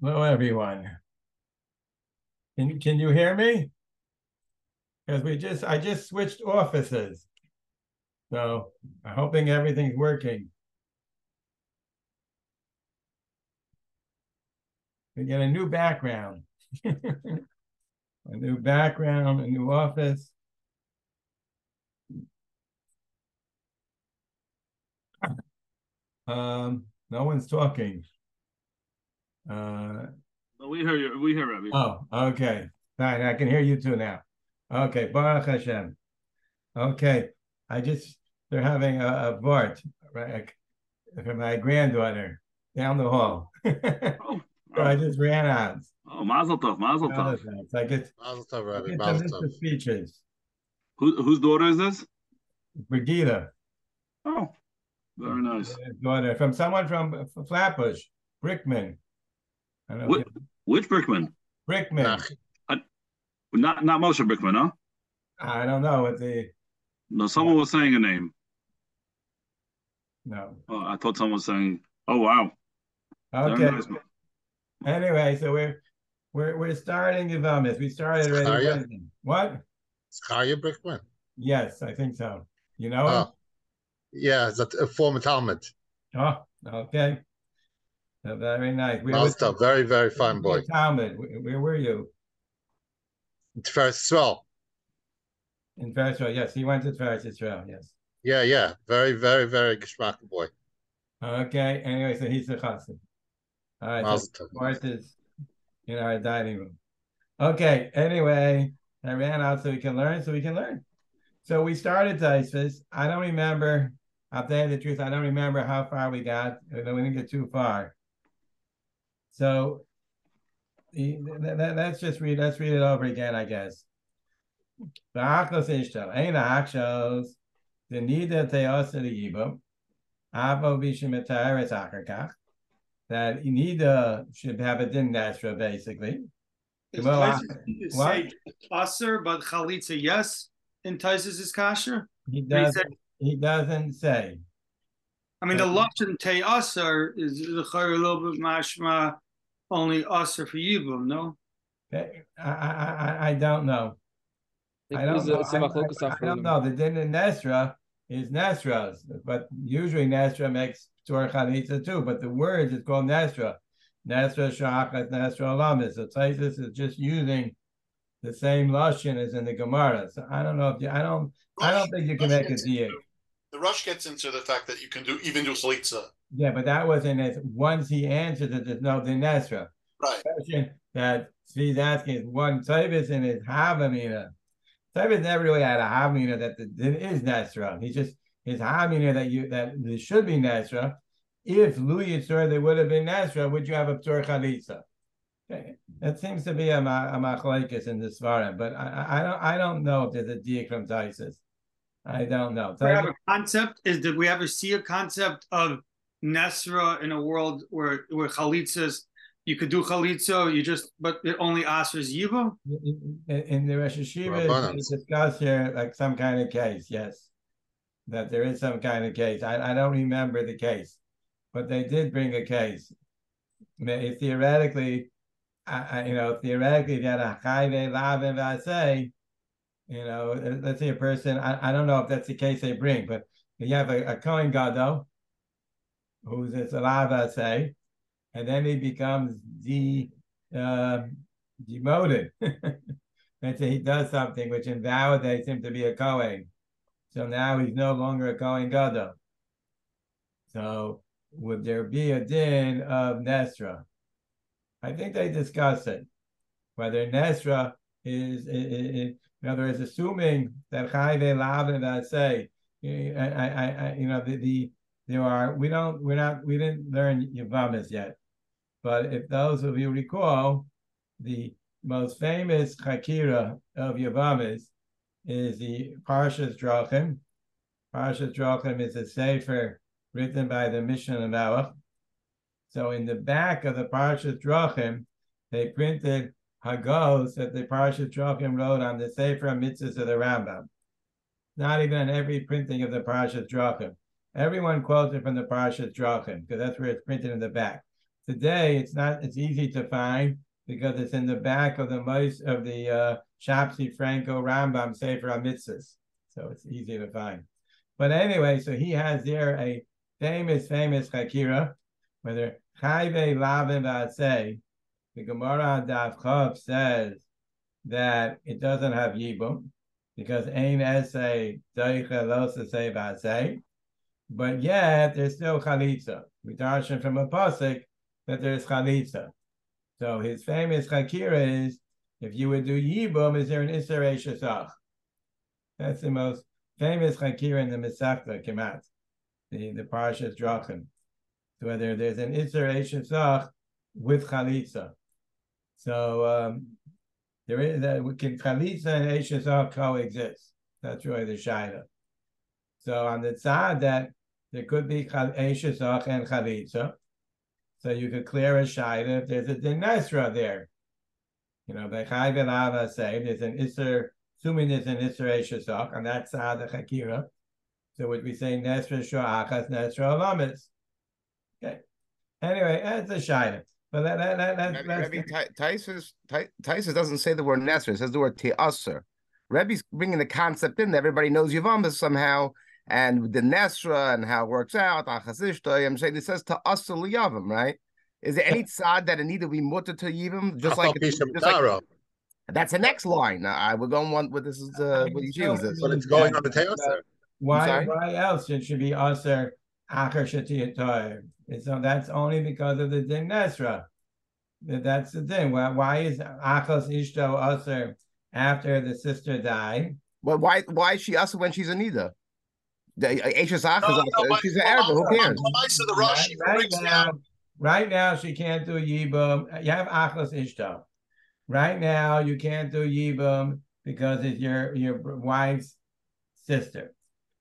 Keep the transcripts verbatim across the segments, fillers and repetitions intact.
Hello, everyone. Can, can you hear me? Because we just I just switched offices. So I'm hoping everything's working. We get a new background. A new background, a new office. Um, no one's talking. Uh, No, we hear you. We hear Rabbi. oh, okay. Fine, I can hear you too now. Okay, Baruch Hashem. Okay, I just they're having a, a vort, right, for my granddaughter down the hall. Oh, So I oh, just ran out. oh, Mazel Tov, Mazel Tov. It's like it's Mazel tov, Rabbi. it's a Mazel list tov. of speeches. Who, whose daughter is this? Brigida, Oh, very nice. daughter from someone from Flatbush, Brickman. I don't know if Which, you, which Brickman? Brickman. Nach- Uh, not not Moshe Brickman, huh? I don't know what the No, someone was saying a name. no. Oh, I thought someone was saying, oh, wow. Very Okay. nice. Anyway, so we're we're we're starting Yevamos. We started already Zachariah? Wednesday. What? Zachariah Brickman. Yes, I think so. You know him? Oh, yeah, that's a former Talmud. Oh, okay. Uh, very nice. Where was Mazel tov. Very, very fine boy. Talmud? Where, where were you? Tiferes Israel. In Israel, yes. He went to Israel, yes. Yeah, yeah. Very, very, very geschmack boy. Okay. Anyway, so he's a chassid. All right. So Mazel tov. Bart is in our dining room. Okay. Anyway, I ran out so we can learn, so we can learn. So we started Taisvis. I don't remember. I'll tell you the truth. I don't remember how far we got. We didn't get too far. So let's just read. Let's read it over again, I guess. V'achos ishtal. Ein ha'achshos. The nida te'osa yibum. Avo v'shemetayres achar that nida should have a din nasra, basically. Well, Taisus say usher, but chalitza yes. In Taisus is kasher. He doesn't. He doesn't say. I mean, the lashon te usher is a little bit mashma only usher for yibum, no? I I I don't know. I don't know. I, I, I don't know. The din in Nesra is Nesras, but usually Nesra makes Tor Chalitza too. But the words is called Nesra. Nesra Shachat, Nesra Alamis. So Taisus is just using the same lashon as in the Gemara. So I don't know if you, I don't Rush, I don't think you can Rush make a diak. The Rush gets into the fact that you can do even do Chalitza. Yeah, but that wasn't it. Once he answers it, there's no din Nesra. Right. The question that Tzvi's asking is one Tavis and his Havamina. Tavis never really had a Havamina that the din is Nesra. He's just his Havamina that you that there should be Nesra. If Lu Yitzur there would have been Nesra, would you have a Ptur Chalitza? Okay. That seems to be a, a machlekes in the Svarim, but I, I don't I don't know if there's a diak from Taisus. I don't know. We have a concept. Is did we ever see a concept of Nesra in a world where where chalitzas you could do chalitza, you just but it only answers yiva? In, in the Rosh Hashiva, they discuss here like some kind of case. Yes, that there is some kind of case. I, I don't remember the case, but they did bring a case. Theoretically, I, you know, theoretically, if you had a chayve lavin v'aseh, you know, let's say a person, I, I don't know if that's the case they bring, but you have a, a Kohen Gadol who's a lav v'aseh, and then he becomes de, uh, demoted. Let's say he does something which invalidates him to be a Kohen. So now he's no longer a Kohen Gadol. So would there be a din of Nesra? I think they discuss it, whether Nesra is, is, is in other words, assuming that Chayve Lav and Asay, I, I, I, you know, the, the there are we don't we're not we didn't learn Yavamas yet, but if those of you recall, the most famous Chakira of Yavamas is the Parshas Drachim. Parshas Drachim is a sefer written by the Mishnah Melech. So in the back of the Parshas Drachim, they printed Hagos that the Parshas Drachim wrote on the Sefer Mitzvahs of the Rambam. Not even on every printing of the Parshas Drachim. Everyone quotes it from the Parshas Drachim because that's where it's printed in the back. today it's not. It's easy to find because it's in the back of the most of the uh, Shapsi Franco Rambam Sefer HaMitzvos, so it's easy to find. But anyway, so he has there a famous, famous Chakira, whether Chayve Lavin V'Atzei, the Gemara on Daf Chav says that it doesn't have Yibum, because Ein Esei Doicha Los Esei V'Atzei, but yet there's still Chalitza. We darshan from a pasuk that there's Chalitza. So his famous Chakira is, if you would do Yibum, is there an Isser Eshesach? That's the most famous Chakira in the Masechta Kemat, the, the Parshas Drachim. So whether there's an Isser Eshesach with Chalitza. So um, there is that can Chalitza and Eshesach coexist. That's really the Shaila. So on the side that there could be Eshesach and Chalitza, so you could clear a Shaila if there's a Dinesra there. You know, by Chai Velava say there's an Isser, assuming there's an Isser Eshesach on that side of the Chakira. So would we say Nesra Shoachas, Nesra Alamis? Okay. Anyway, that's a Shaila. But that, that, that, that, Rebbe, that's Rebbe Taisus Taisus doesn't say the word Nesr, it says the word Te'asser. Rebbe's bringing the concept in. Everybody knows Yavamas somehow, and the Nesra and how it works out. Achazishta, I'm saying it says Te'asser Liyavam, right? Is there any tzad that it need to be mutter to Yivam? Just like, it's, just like that's the next line. Uh, we're going one with this is uh, what you use this. But it's going on the Te'asser. Why? Why else it should be Aser Acher Shetiyatoy? So that's only because of the din Nesra. That's the thing. Why, why is Achos Ishto Aser after the sister died? Well, why why is she Aser when she's a Nida? The Ashes Achos, No, no, but- she's an Arab. Who cares? The Rashi Right, brings right now, down. right now, she can't do Yibum. You have Achos Ishto. Right now, you can't do Yibum because it's your your wife's sister.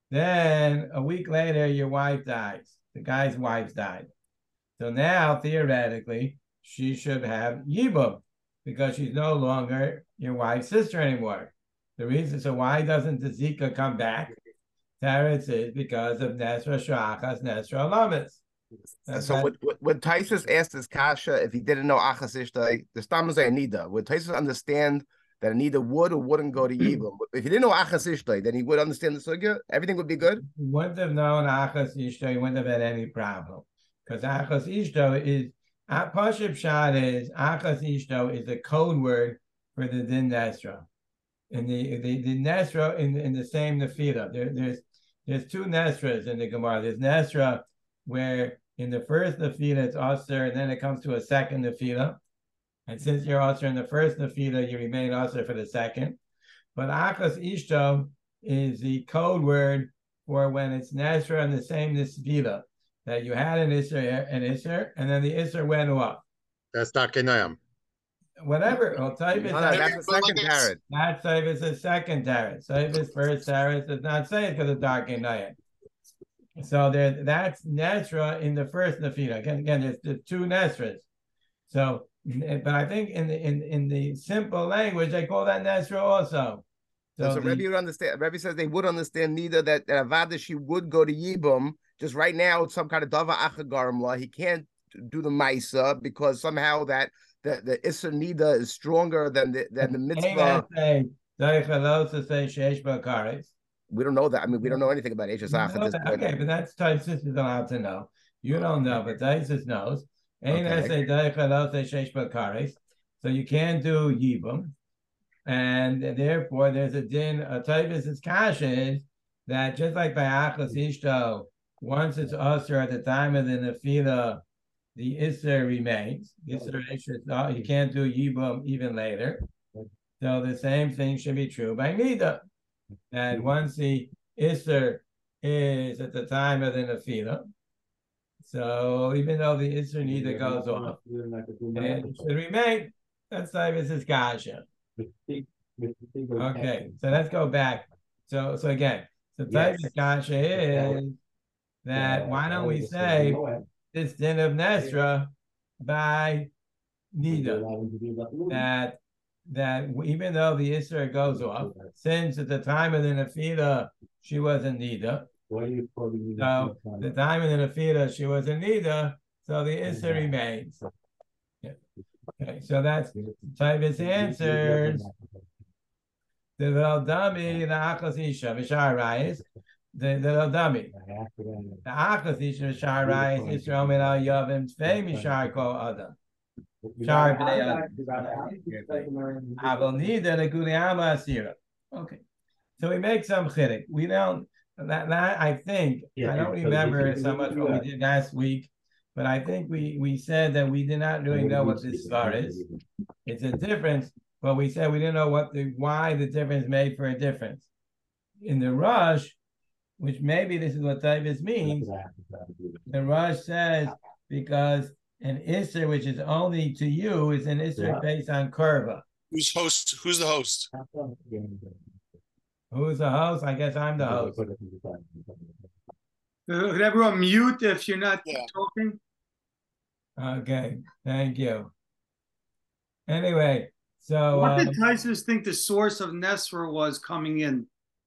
Then a week later, your wife dies. The guy's wife died. So now, theoretically, she should have Yibum because she's no longer your wife's sister anymore. The reason, so why doesn't the Zika come back? Teretz is because of Nesra Shachas, Nesra Lamas. So when, when Taisus asked his kasha if he didn't know Achas Ishtai, the Stam is a Nida. Would Taisus understand that Nida would or wouldn't go to Yibum? If he didn't know Achas Ishtai, then he would understand the sugya. Everything would be good. He wouldn't have known Achas Ishto. He wouldn't have had any problem because Achas Ishto is Pashib Shad is Achas Ishto is a code word for the Din Nesra. And the the, the Nesra in in the same Nefila. There, there's there's two Nesras in the Gemara. There's Nesra where in the first Nefila it's Aser, and then it comes to a second Nefila. And since you're Aser in the first Nefila, you remain Aser for the second. But Achas Ishto is the code word for when it's Nesra in the same Nefila. That you had an Isser, an Isser, and then the Isser went off. That's not Kenayam. Whatever. Well, Taib is No, no, that's the second tarot. That Taib is the second tarot. Taib is first tarot. Does not say it because of dark and night. So there, that's Nesra in the first Nefila. Again, again, there's, there's two Nesras. So, but I think in the in, in the simple language they call that Nesra also. So, so the, Rebbe would understand. Rebbe says they would understand neither that that Avada she would go to Yibum. Just right now, it's some kind of dava achagarim law. He can't do the Maisa because somehow that the the Isser Nida is stronger than the than the mitzvah. We don't know that. I mean, we don't know anything about Eshes Ach. Okay, but that's Taisus is allowed to know. You don't know, but Taisus knows. Okay. So you can't do Yibum. And therefore, there's a din. A Taisus' kasha is that just like by Achas Ishto, once it's Aser at the time of the Nefila, the Isser remains. Isser, you can't do Yibum even later. So the same thing should be true by Nida. That once the Isser is at the time of the Nefila, so even though the Isser Nida goes off, it should remain. That's Taivis' kasha. Okay, so let's go back. So so again, so Taivis' yes. kasha is that why don't we say this din of Nesra by Nida? That that even though the Isra goes off, since at the time of the Nefila she was in Nida, so the time of the Nefila she was in Nida, So the Issa remains. Yeah. Okay, so that's Tavis answers. The Veldami, the Achas Isha, Vishar Rais, the the Veldami. The Achas Isha, Vishar Rais, Yisrael Min Al Yavim, Tvei Mishar Ko Adam. Shar B'nei Adam. Aval Nida, the Guliyama Asira. Okay. So we make some chiddush. We don't, that, that I think, I don't remember so much what we did last week, but I think we, we said that we did not really know what this star is. It's a difference, but we said we didn't know what the why the difference made for a difference. In the Rush, which maybe this is what Tavis means, the Rush says because an Isser, which is only to you, is an Isser based on Kurva. Who's host? Who's the host? Who's the host? I guess I'm the host. Could everyone mute if you're not Yeah. talking? Okay, thank you. Anyway, so What uh, did Taisus think the source of Nesra was coming in?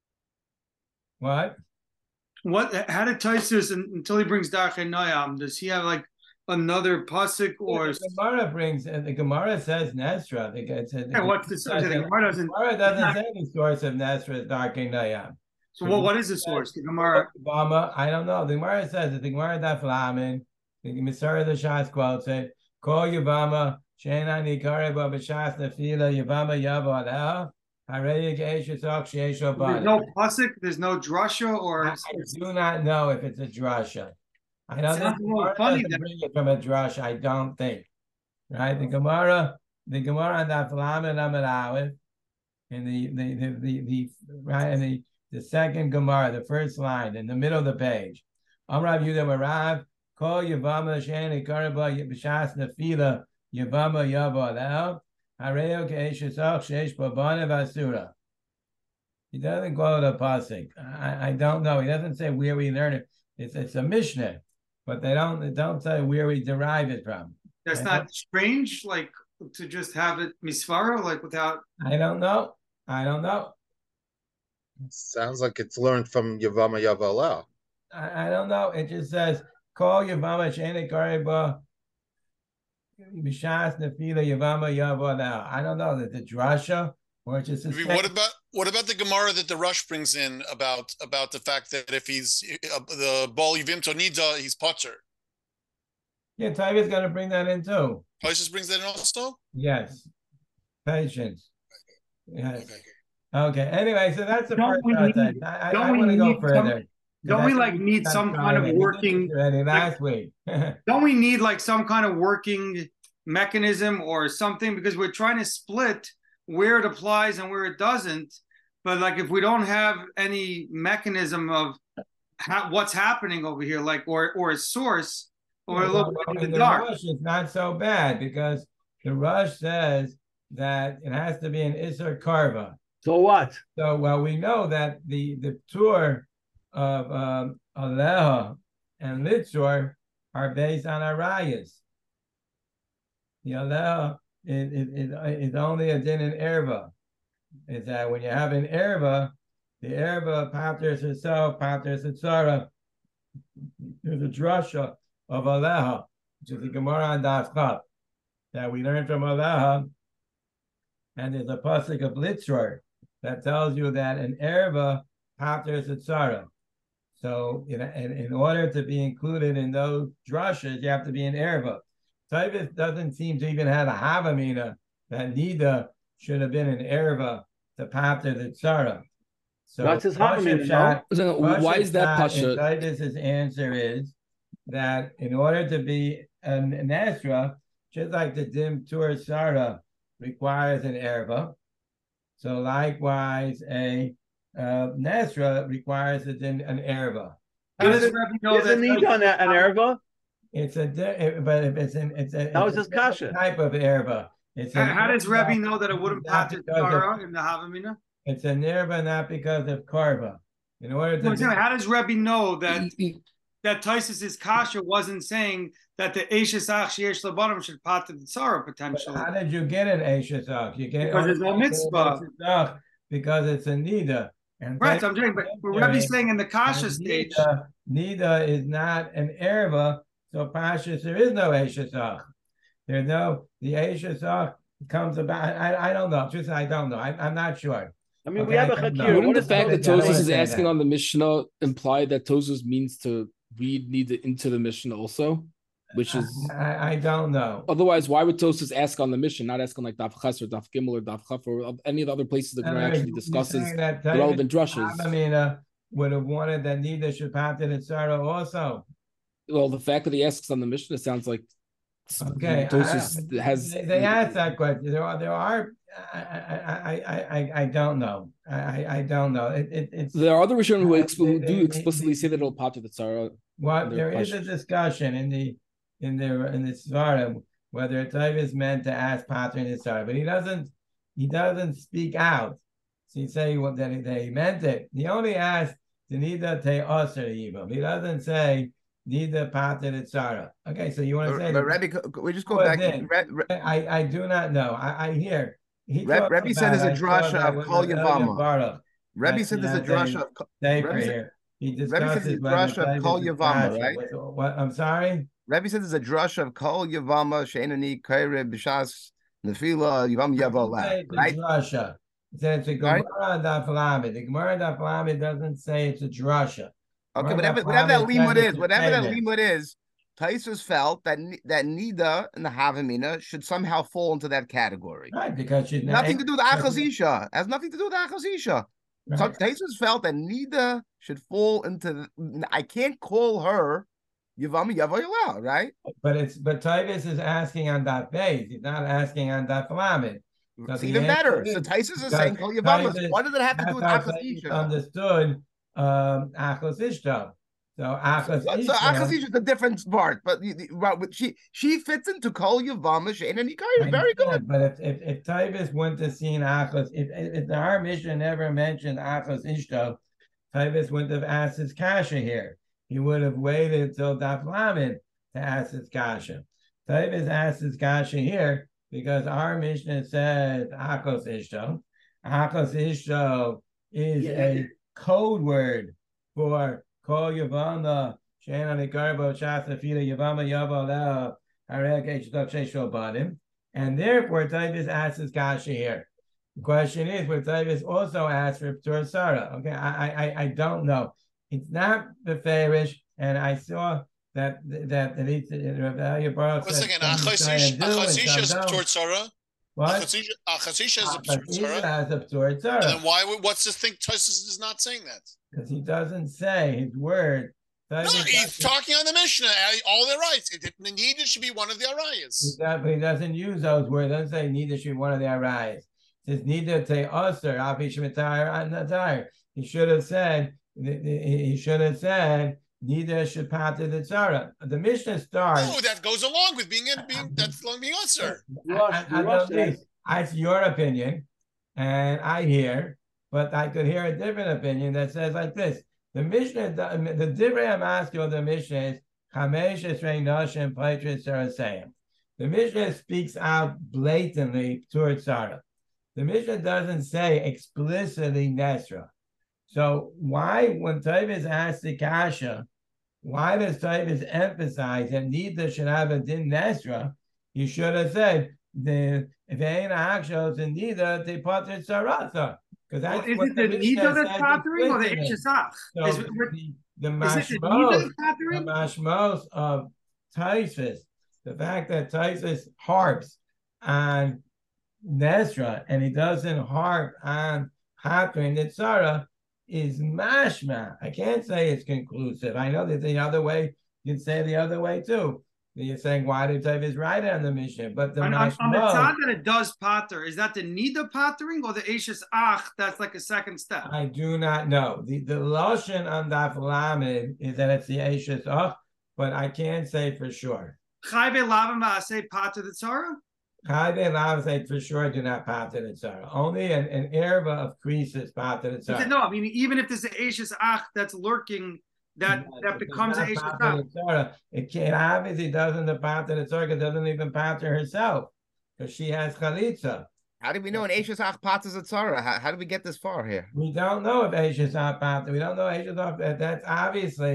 what? What? How did Taisus, until he brings Darchei Noam, does he have like another pasuk or? The Gemara brings, and the Gemara says Nesra. The, it's, the, Yeah, what's the source? The Gemara doesn't. Gemara doesn't say the source of Nesra is Darkei Nayam. So what? What is the source? The Gemara. Obama, I don't know. The Gemara says that the Gemara Daf Lamed, the Misara the Shas quotes it. Call Yavama, Shena Nikare Babashas Nafila Yavama Yava Aleha. There's There's no pasuk. There's no drasha or. I, I do not know if it's a drasha. I don't Sounds think a little Gemara funny doesn't that- bring it from a drush. I don't think. Right? The Gemara, the Gemara on Daf Lamed Amud Aleph, in the the the the, the right in the the second Gemara, the first line in the middle of the page. Amrav Yudah Marav, Kol Yavama Shani Karaba B'Shas Nafila Yavama Yava Alel Hareo Ke'eshesach Sheish Babana Vasura. He doesn't quote a pasuk. I, I don't know. He doesn't say where we learn it. It's it's a Mishnah, but they don't they don't say where we derive it from. That's I not don't- strange, like to just have it misvara, like without. I don't know. I don't know. Sounds like it's learned from Yavama Yavala. I, I don't know. It just says call Yavama Sheni Kariba Mishas Nefila Yavama Yava now. I don't know that the drasha or it's just a I mean, what about what about the Gemara that the Rush brings in about about the fact that if he's uh, the Bal Yivim Tonida, he's Potter. yeah, Tiger's gonna bring that in too. Tosis brings that in also. Yes. Patience. Yes. Okay. Okay. Anyway, so that's the Don't first we context. need- I, I, don't I we want to go need some- further. Don't I we think like need got some kind of Friday. We did working? this already last week. Don't we need like some kind of working mechanism or something, because we're trying to split where it applies and where it doesn't. But like if we don't have any mechanism of ha- what's happening over here, like or or a source or a little Well, bit in in the the dark. Rush, it's not so bad because the Rush says that it has to be an Isser Karva. So what? So, well, we know that the the tour of um, Aleha and Litzor are based on Arayas. The Aleha is, is, is, is only a din in Erva. Is that when you have an Erva, the Erva patters herself, patters Hitzara. There's a drasha of Aleha, which is the Gemara on Daf Chav, that we learned from Aleha. And there's a pasuk of Litzor that tells you that an erva patters Hitzara. So, in, in, in order to be included in those drushes, you have to be an erva. Tavis doesn't seem to even have a havamina that Nida should have been an erva to pater the Hitzara. So, What's his Rosh havamina, Hashanah- So Rosh why is that Hashanah, pasha? and Tavis's answer is that in order to be an, an Esra, just like the Dim Tur Sarah requires an erva, so likewise a uh, Nesra requires a din, an erva. How does Isn't- Rebbe know Isn't that? he on an erva? It's a di- but if it's an it's a That was it's his a different kasha. type of erva. It's How, an how does erva Rebbe know that it wouldn't not pass the because of- Torah in the Havamina? It's an erva not because of karva. In order to No, be, how does Rebbe know that Y- y- that Taisus's kasha wasn't saying that the Eishes Ach Sheyesh Labanim should pat the Tzara potentially? how did you get an Eishazach? You get Because there's no mitzvah. Eishazach because it's a nida. And Right, so I'm saying, but but Rebbe's saying in the kasha And stage, Nida, Nida is not an erva, So Pashas, there is no Eishes Ach. There's no, the Eishes Ach comes about, I, I don't know. Just I don't know. I, I'm not sure. I mean, Okay, we have a I don't know. chakir. Wouldn't What the is fact that I don't Tosfos wanna is say asking that. on the Mishnah imply that Tosfos means to read Nida into the Mishnah also? Which is I, I don't know. otherwise, why would Tosfos ask on the Mishnah, not ask on like Daf Ches or Daf Gimel or Daf Chaf or any of the other places the In other Gemara words, actually you're discusses saying that the David relevant drushes? Amina would have wanted that neither should pater the Tzara also. Well, the fact that he asks on the Mishnah sounds like Okay, Tosfos I- has. They, they asked that question. There are, there are. I, I, I, I, I don't know. I, I- I don't know. It, it, it's There are other Rishonim who Uh, expl- they- they- do they- explicitly they- say that it'll pater the tzara. what their there is a question. discussion in the in the in the Svarim whether a type is meant to ask pater in the Svarim, but he doesn't. He doesn't speak out. So he say what that he, that he meant it. He only asked to nida te aser even. He doesn't say nida pater the Tzara. Okay, so you want to say But that- Rebbe, co- we just go Well, back. then, Re- Re- I, I do not know. I, I hear. He Reb- talks Rebbe said about- there's a I saw drasha that of with Kol Elya Yavama. Baruch, Rebbe that said there's a he has drasha of Ko- Sefer Rebbe said- here. He Rebbe said discusses there's a whether drasha of David Kol is Yavama, Kasha. right? With- What, I'm sorry? Rebbe said there's a drasha of Kol Yavama Sheinani Kaire B'Shas Nefila Yavam Yavola, Say it's a right? drasha. It says it's a Right? Gemara Daf Lamed. The Gemara Daf Lamed doesn't say it's a drasha. Okay, Gemara whatever, Daf whatever that Lamed limud says is, it's a whatever that payment. limud is, Taisus felt that ni- that Nida and the Havamina should somehow fall into that category. Right, because she's Nothing to do with Right. Achazisha. Has nothing to do with Achazisha. So Taisus felt that Nida should fall into. The, I can't call her Yavam Yavoyla, right? But it's but Tavis is asking on that base. He's not asking on that Lamed. So It's the even answer better. is So Taisus is because saying Kol Yavam. Taisus- What does it have to do with That's how Tavis Achazisha? understood um, Achos Ishta. So Achos So, so Ishta. Achazisha is a different part, but the- the- right, but she she fits into Kol Yavam Shein and I Ikari. Very good. understand, But if if, if Tavis wouldn't have seen Achos, if, if if the our mission never mentioned Achos Ishta, Tavis wouldn't have asked his kasha here. He would have waited till Daf Lamed to ask his kasha. Tavis asked his kasha here because our Mishnah says Achos Ishto. Achos Ishto is Yeah. a code word for Kol Yavama, Shana Nikarbo, Shasa Fila Yavama Yavo Leo, Harek Hdok Shesho Badim. And therefore, Tavis asks his kasha here. The question is, where Tavis also asked for Ptur Sarah. Okay, I, I I don't know. It's not the Farish, and I saw that that that it's Rabbi Baruch Once said again, some try Achazisha and do and Achazisha is some a don't. Ptur Tzara. What? Achazisha Achazisha is a Ptur Achazisha Tzara. has a Ptur And then Sarah why? would- What's this thing? Tosis is not saying that. because he doesn't say his word. No, Tavis he's doesn't- talking on the Mishnah. All their rights. It, the needed should be one of the He, arayas. does, but he doesn't use those words. Doesn't say neither should one of the arayas. Says neither te usher afi shemitayr anatayr. He should have said. He should have said neither should pater the tzara. The Mishnah starts. Oh, that goes along with being in being that's along being answer. Rush, I, I, I Rush don't says- think- That's your opinion, and I hear, but I could hear a different opinion that says like this: the Mishnah, the, the Divrei HaMaskil of the Mishnah is Chamesh Esrei Nashim Paitris Sarasayim. The Mishnah speaks out blatantly towards Sarah. The Mishnah doesn't say explicitly Nesra. So why, when Tavis asks the Kasha, why does Tavis emphasize that neither should have a din Nesra? You should have said the if ain't actions and neither they pater Sarasa. Because Well, that's is what it the Mishnah Nida that's says pattering or the explicitly. Hshasach? So Is, the, the is it the Nida mashmos, that's the pattering? mashmos of Taisus, the fact that Taisus harps on Nesra and he doesn't harp on Hatrin Nitzara is mashma. I can't say it's conclusive. I know that the other way, you can say the other way too. You're saying, why did Tavis write on the Mishnah? But the On, on, on the mashmos, side that it does patter, is that the Nida pattering or the Ashes Ach? That's like a second step. I do not know. The the Lashon on Daf Lamed is that it's the Ashes Ach, but I can't say for sure. Chayve Lavim Va'aseh pater the Tzara? Chayve Lav say for sure do not pater the tzara. Only an, an erva of creases pater the He said, tzara. no, I mean, even if there's an Ashes Ach that's lurking, that, Yes, that it does becomes an not Ashes pater Ach. the tzara. It can't obviously doesn't the pater the tzara. It doesn't even pater herself because she has chalitza. How do we know an Ashes Ach Pat is a Tzara? How, how did we get this far here? We don't know if Ashes not pater. We don't know Ashes not. That's obviously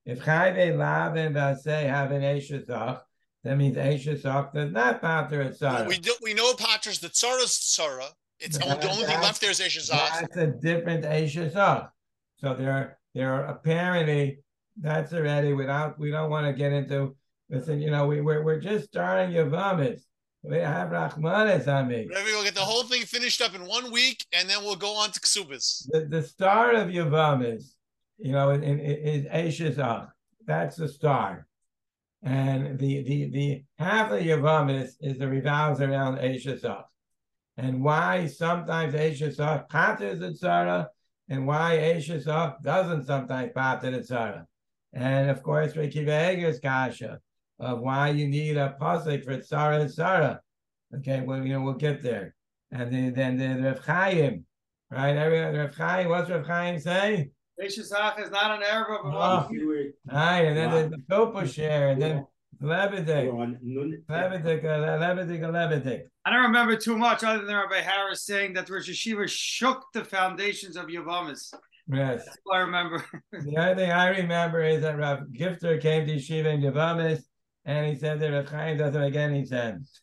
If Chayve Lavin Vasei have an Eshesach, that means Eshesach does not pater a tzara. We do, we know Patras the tzara's tzara. It's only, the only thing left there is Eshazach. That's a different Eshesach. So there, there are apparently that's already without. We don't want to get into. Listen, you know, we we're we're just starting Yavamis. We have Rachmanis on me. Maybe we'll get the whole thing finished up in one week, and then we'll go on to Ksubas. The, the start of Yavamis, you know, in, in, is Eshesach. That's the start. And the the the half of Yavamis is the revolves around Eshesach. And why sometimes Eshesach paters the tzara, and why Eshesach doesn't sometimes pater the tzara. And of course, Ricky Vega's kasha of why you need a pasuk for tzara and tzara. Okay, well, you know, we'll get there. And then then the Rav Chaim, right? Every Rav Chaim, what's Rav Chaim say? Eshesach is not an erva, but Oh, one. right, and then the Topo share, and then Lebedik, Lebedik, Lebedik, Lebedik. I don't remember too much other than Rabbi Harris saying that Rosh Hashiva shook the foundations of Yavamis. Yes. That's all I remember. The only thing I remember is that Rav Gifter came to Yeshiva in Yavamis, and he said that Rav Chaim doesn't make any sense.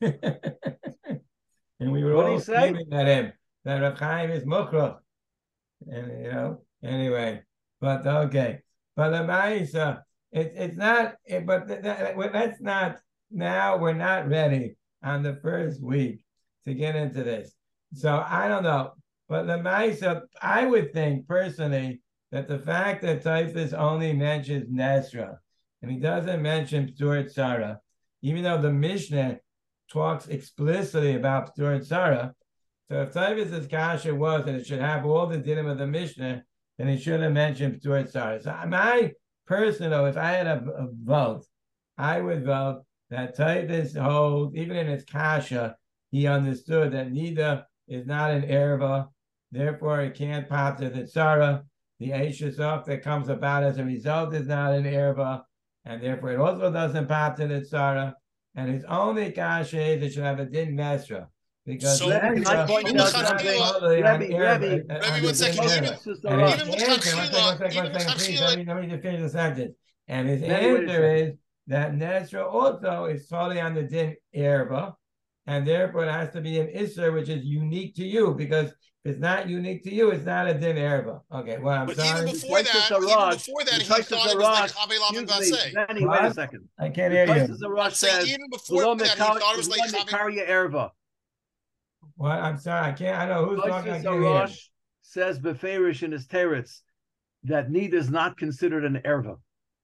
And we were What'd all he say? screaming at him that Rav Chaim is mukhrach. And, you know, anyway, but okay. But the Ma'isa, it, it's not, it, but th- th- that's not, now we're not ready on the first week to get into this. So I don't know. But the Ma'isa, I would think personally that the fact that Typhus only mentions Nesra, and he doesn't mention P'tur Tzara, even though the Mishnah talks explicitly about P'tur Tzara, so if Typhus's kasha was that it should have all the dinim of the Mishnah, then he should have mentioned P'tur Tzara. So my personal, if I had a, a vote, I would vote that Typhus holds, even in his kasha, he understood that Nida is not an erva, therefore it can't pater the tzara. The Eshesach that comes about as a result is not an erva, and therefore it also doesn't pater the tzara. And his only kasha is it should have a din mesra. Because So, Rabbi, Nesra I point is out not something. totally Rabbi, on erva, Rabbi, uh, Rabbi, on one the second, din even- erva. Even And his even answer, one second, one L'chachila- second, one even second, please, L'chachila- let me, let me just finish the sentence. And his Maybe wait a answer is that Nesra also is totally on the din erva, and therefore it has to be an isser which is unique to you, because if it's not unique to you, it's not a din erva. Okay, well, I'm But sorry. even before Taisus that, even Arash- before that, the he Taisus thought it was like Arash- Chavi Lavan Excuse me, Vasei. Benny, wait a What? second. I can't The hear you. Taisus Arash Saying says, even before "V'lo that, he mekar- thought it was like v'lo Chavi. mekarya erva." What? I'm sorry. I can't. I know who's talking. I Taisus can't hear. Arash says beferish in his teretz that need is not considered an erva.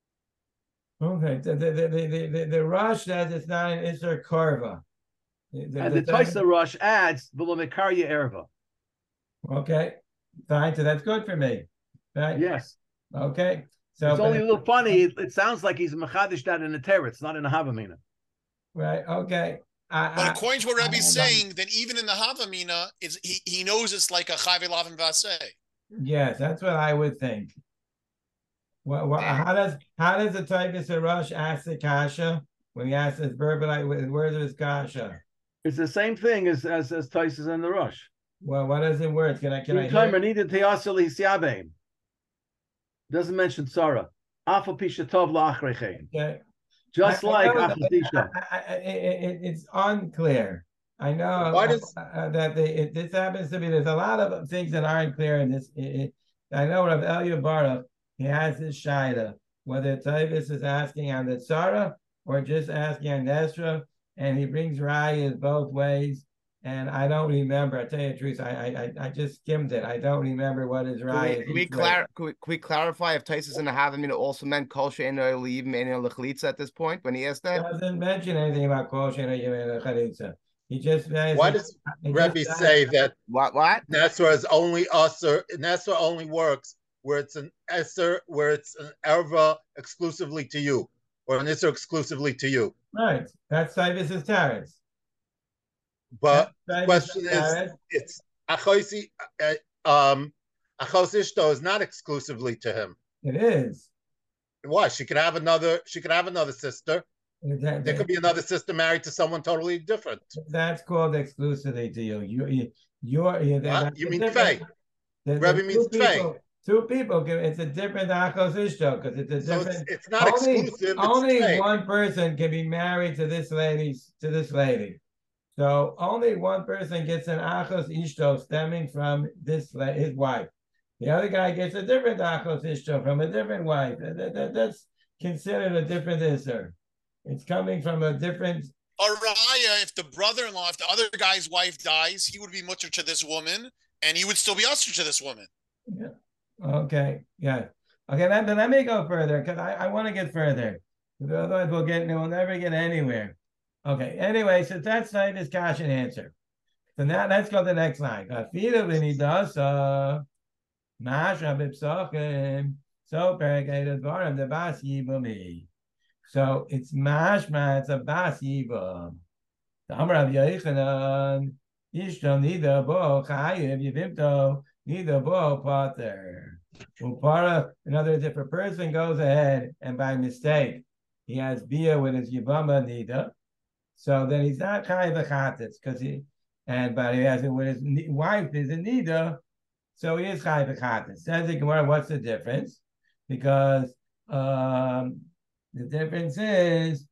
Okay. The the the the, the, the Rush says it's not an Isser Korva. The, And the the- Taisus Arash adds "v'lo mekarya erva." Okay. Fine. So that's good for me. Right? Yes. Okay. So It's but only a it- little funny. It, it sounds like he's mechadish that in a teretz, not in a havamina. Right. Okay. I, But I, according to what I- Rebbe's I- saying, then even in the Havamina, is he, he knows it's like a Chavi Lavan Vasei. yes, that's what I would think. What, what, how does how does the Tigris Rush ask the kasha when he asks his verbal with words of his kasha? It's the same thing as as as Taisus and the Rush. Well, what is it words? Can I can I Time hear? needed teasel hisyabeim. Doesn't mention Sarah. Afa pishatov la'achrechein. Okay. Just I- I like know that- Achadisha. I- I- I- it- it- it's unclear. I know Why does- uh, uh, that they, it, this happens to be. There's a lot of things that aren't clear in this. It, it, I know Rav Elia Baruch, he has his shaila whether Tavis is asking on the tzara or just asking on Nesra, and he brings rayas both ways. And I don't remember. I tell you the truth, I I I just skimmed it. I don't remember what his Can raya we, is. can we, each way. clar- can we, can we clarify if Taisus and the Havamina also meant kol she'eno leave me'eno lechlitza at this point when he asked that? Doesn't mention anything about kosher or yemei chalitza. He just says. Why does he just Rebbe says- say that What? What? Nesra is only usher? Nesra only works where it's an esser, where it's an erva exclusively to you, or an isser exclusively to you. Right. That's Tavis's Taris. But That's the question Tavis' is, Taris. it's achosi. uh, Um, achos ishto is not exclusively to him. It is. Why? She could have another. She could have another sister. That- There could be another sister married to someone totally different. That's called exclusivity to you. You, you, you're. You, What? You mean Faye? Rebbe means Tfei. two people can. It's a different achos ishto because it's a So different. it's, it's not only, exclusive. Only it's one person can be married to this lady's to this lady. So only one person gets an achos ishto stemming from this his wife. The other guy gets a different achos ishto from a different wife. That, that, that's considered a different isser. It's coming from a different. A raya, if the brother-in-law, if the other guy's wife dies, he would be mutter to this woman, and he would still be usher to this woman. Yeah. Okay. Yeah. Okay. Let, let me go further because I, I want to get further. Otherwise, we'll get we'll never get anywhere. Okay. Anyway, so that's like this question answer. So now let's go to the next line. So the bas yibami. So it's mashma. It's a bas yibam. The Amar of Yochanan Ishtam nida bo chayiv yivimto nida bo pater. Upara. In other words, if a person goes ahead and by mistake he has bia with his yivama nida, so then he's not chayiv achatis because he and but he has it with his wife is a nida, so he is chayiv achatis. Says the Gemara, what's the difference? Because um, the difference is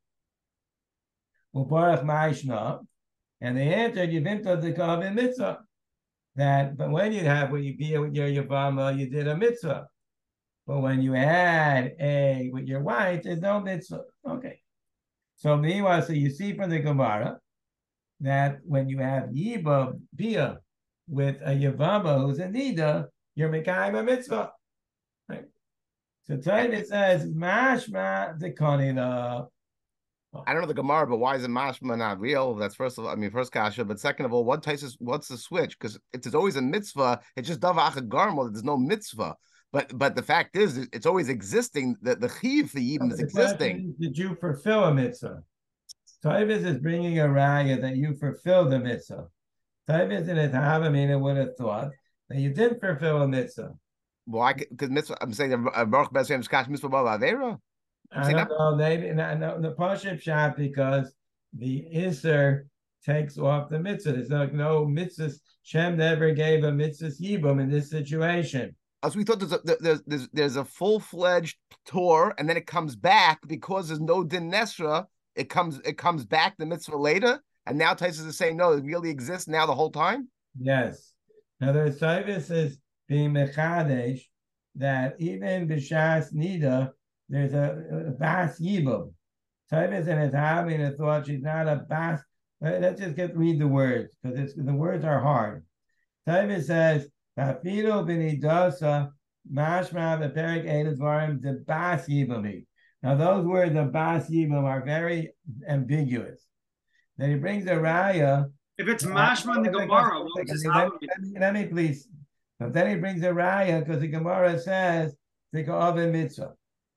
uparach ma'ishna, and the answer yivimto the kavin mitzvah. That but when you have what you bia with your yavama, you did a mitzvah. But when you had a with your wife, there's no mitzvah. Okay. So meanwhile, so you see from the Gemara that when you have yiba bia with a yavama who's a nida, you're mekayim a mitzvah. Right? So Torah says mashma the konina. I don't know the Gemara, but why is it mashma not real? That's first of all, I mean, first kasha, but second of all, what type is what's the switch? Because it's always a mitzvah. It's just davach garmo. There's no mitzvah. But but the fact is, it's always existing. The the chiv for yibam is existing. Did you fulfill a mitzvah? Taivas is bringing a raya that you fulfilled the mitzvah. Taivas in it Havamina would have thought that you didn't fulfill a mitzvah. Why? Because mitzvah. I'm saying a baruch b'Hashem kash mitzvah b'avera. I don't know. Maybe no, the Pashib shot because the Isser takes off the mitzvah. There's no, no mitzvah. Shem never gave a mitzvah yibum in this situation. As we thought, there's a there's there's, there's a full fledged tour, and then it comes back because there's no din nesra. It comes it comes back the mitzvah later, and now Taisus is saying no, it really exists now the whole time. Yes. Now the Taisus is being mechadesh that even b'shas nida. There's a, a bas yibum. Taivas and his having a thought she's not a bas. Let's just get read the words because the words are hard. Taivas says, "Kafido b'nidasa mashma v'perik edadvarim the bas yibumi." Now those words of bas yibum are very ambiguous. Then he brings a raya. If it's mashma in the Gemara, what does let, me, let me please. But then he brings a raya because the Gemara says the ka'avin mitzvah.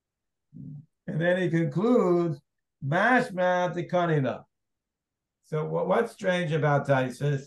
And then he concludes, mashma the kanina. So what, what's strange about Taisus?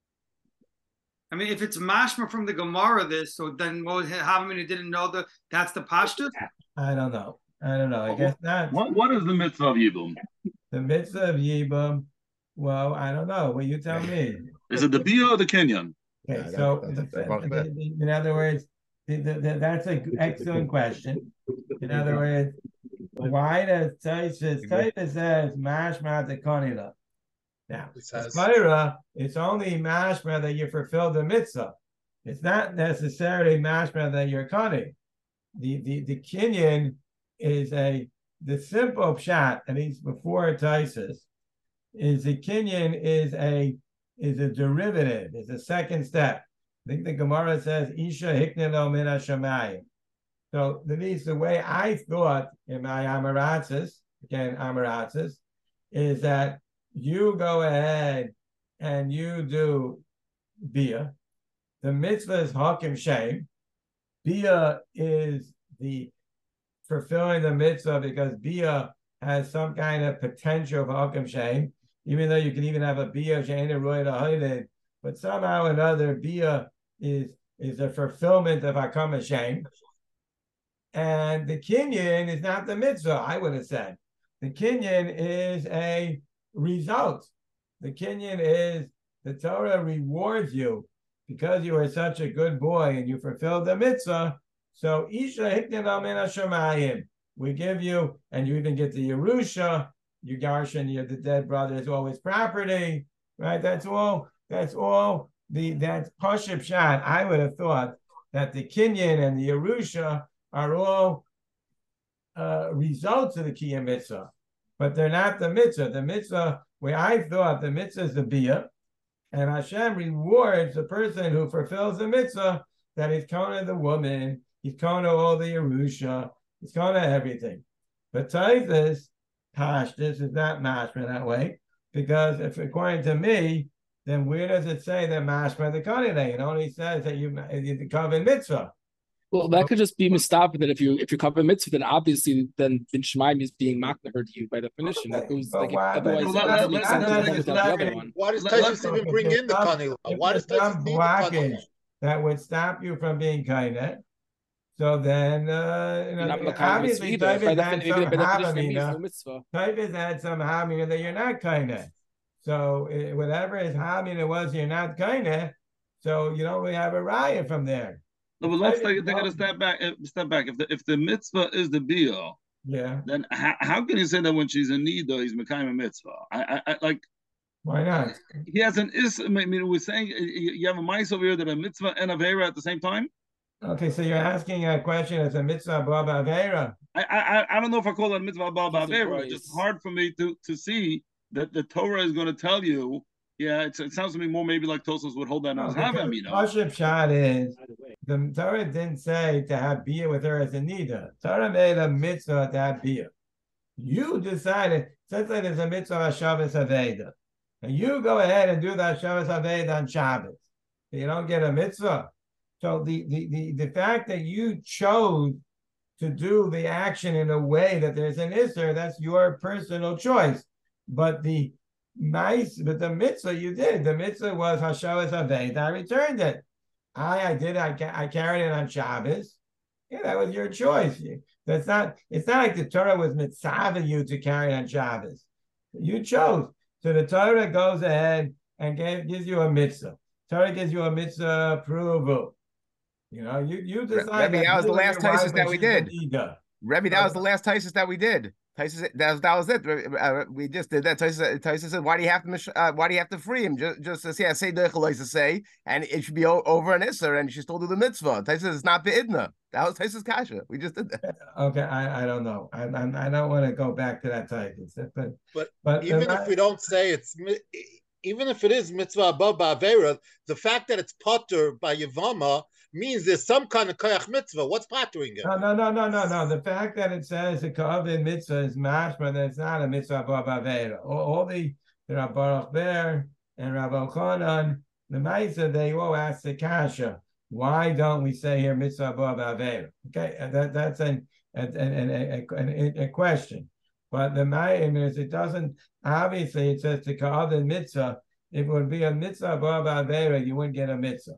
I mean, if it's mashma from the Gemara, this, so then what Havamina didn't know that that's the pashtus? I don't know. I don't know. I guess not. What What is the mitzvah of yibum? The mitzvah of yibum. Well, I don't know. Well, you tell me. Is it the bia or the kenyan? Okay, Yeah, so that's- that's the, a- the, the, in other words, the, the, that's an excellent question. In other words, why does Taisus Taisus says mashma the kanila? Now, It says- Torah, it's only mashma that you fulfill the mitzvah. It's not necessarily mashma that you're cutting. The the the kinyan is a the simple pshat, at least before Taisus, is the kinyan is a is a derivative, is a second step. I think the Gemara says Isha hiknelo min hashamayim. So at least the way I thought in my Amaratzis, again Amaratzis, is that you go ahead and you do bia. The mitzvah is hakim shem. Bia is the fulfilling the mitzvah because bia has some kind of potential for hakim shem. Even though you can even have a bia she'ena roy lahayded, but somehow or another bia is is a fulfillment of hakam shem. And the kinyan is not the mitzvah, I would have said. The kinyan is a result. The kinyan is the Torah rewards you because you are such a good boy and you fulfilled the mitzvah. So Isha Hiknina Min Hashemayim. We give you, and you even get the Yerusha, you Garshan, you the dead brother is always property, right? That's all, that's all the that's Pashib Shad. I would have thought that the Kinyan and the Yerusha are all uh, results of the Kiyam Mitzvah, but they're not the mitzvah. The mitzvah, where I thought the mitzvah is the biyah, and Hashem rewards the person who fulfills the mitzvah, that he's kona the woman, he's kona all the Yerusha, he's kona everything. But Taifas, Tash, this is not mashma that way, because if according to me, then where does it say that mashma the kanine? It only says that you you cover mitzvah. Well, that could just be mistaken that if you if you cover mitzvah, then obviously then bin Shemaim is being makner to you by definition. That goes But like why- otherwise but it let- doesn't let- make sense to let- go let- without let- the other one. Why does Let- Taisus let's even look, bring if in the there's some- Kani? if Why does there's some Taisus need the Kani? blockage that would stop you from being kainet, so then uh, you You're not know, makayim mitzvah obviously either. By, Taifas had defin- some by definition, it means no havamina. mitzvah. Taifas had some havamina that you're not kainet. So uh, whatever his havamina was, you're not kainet. So you don't really have a riot from there. No, but let's Taifas take, take don't- a step back. uh, Step back. If the if the mitzvah is the biyah, Yeah, then how, how can you say that when she's in nida, he's mekayim a mitzvah? I, I, I like why not? he has an is. I mean, we're saying you you have a mice over here that a mitzvah and a vera at the same time. Okay, so you're asking a question as a mitzvah baba avera. I I I don't know if I call it a mitzvah abba He's a vera. voice. It's just hard for me to to see that the Torah is going to tell you. Yeah, it's, it sounds to me more maybe like Tosfos would hold that as havim, you know. Pashib Shad is By the way. the Torah didn't say to have beer with her as a nida. Torah made a mitzvah to have beer. You decided, since it is a mitzvah of Shabbos Aveda, and you go ahead and do that Shabbos Aveda on Shabbos. You don't get a mitzvah. So the, the, the, the fact that you chose to do the action in a way that there's an Isser, that's your personal choice. But the nice, but the mitzvah you did, the mitzvah was Hashavas Aveda, I returned it. I, I did, I, I carried it on Shabbos. Yeah, that was your choice. That's not, it's not like the Torah was mitzvah you to carry it on Shabbos. You chose. So the Torah goes ahead and gave, gives you a mitzvah. Torah gives you a mitzvah approval. You know, you, you decide. Rebbe, that was the last Taisus that we did. Rebbe, Rebbe, that was the last Taisus that we did. Taisus, that was, that was it. Uh, we just did that. Taisus, Taisus said, "Why do you have to? Uh, why do you have to free him? Just, just to say, I say the to say, and it should be o- over an Isser, and you should still do the mitzvah." Taisus says, "It's not beidna." That was Taisus kasha. We just did that. Okay, I, I don't know. I I, I don't want to go back to that Taisus, but But but even if we don't say it's, mi- even if it is mitzvah above ba'avera, the fact that it's potter by Yavama means there's some kind of koyach mitzvah. What's pottering it? No, no, no, no, no, no. The fact that it says the Kavod mitzvah is mashma, that it's not a mitzvah above avera. All, all the the Rabbi Baruch Ber and Rabbi Elchanan, the Maisa, they all ask the kasha. Why don't we say here mitzvah above avera? Okay, and that that's an an, an, a, a, a question. But the Mayim is it doesn't obviously it says the Kavod mitzvah. If it would be a mitzvah above avera, you wouldn't get a mitzvah.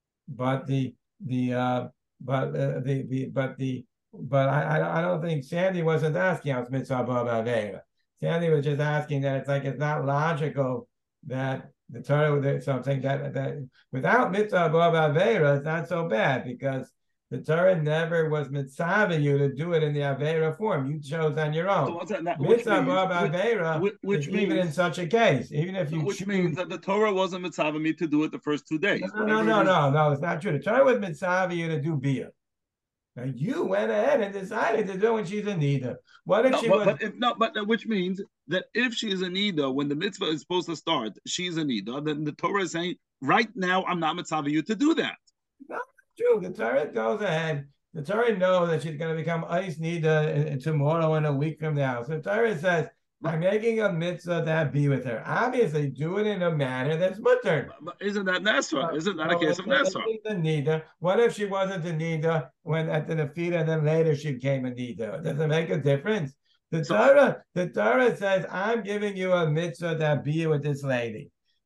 But the the uh but uh, the the but the but I I I don't think Sandy wasn't asking how it's mitzvah above avera. Sandy was just asking that it's like it's not logical that the Torah would something that that without mitzvah above avera it's not so bad because the Torah never was mitzvah you to do it in the avera form. You chose on your So own. what's that? Which Mitzvah means, above which, avera which, which is even in means, such a case, even if you which choose. means that the Torah wasn't mitzvah me to do it the first two days. No, no, no, no, no, it's not true. The Torah was mitzvah you to do bia. Now you went ahead and decided to do it when she's in nida. What if No, she but, was? but if not, but which means that if she's a nida, when the mitzvah is supposed to start, she's a nida. Then the Torah is saying, right now, I'm not mitzvah you to do that. No, true. The Torah goes ahead. The Torah knows that she's going to become ice nida tomorrow and a week from now. So the Torah says, I'm making a mitzvah to have be with her. Obviously, do it in a manner that's mutter. But isn't that Nasra? Isn't that a case of Nasra? The nida. What if she wasn't a nida when at the nefila and then later she became a nida? Does it make a difference? The So- Torah, the Torah says, I'm giving you a mitzvah to be with this lady.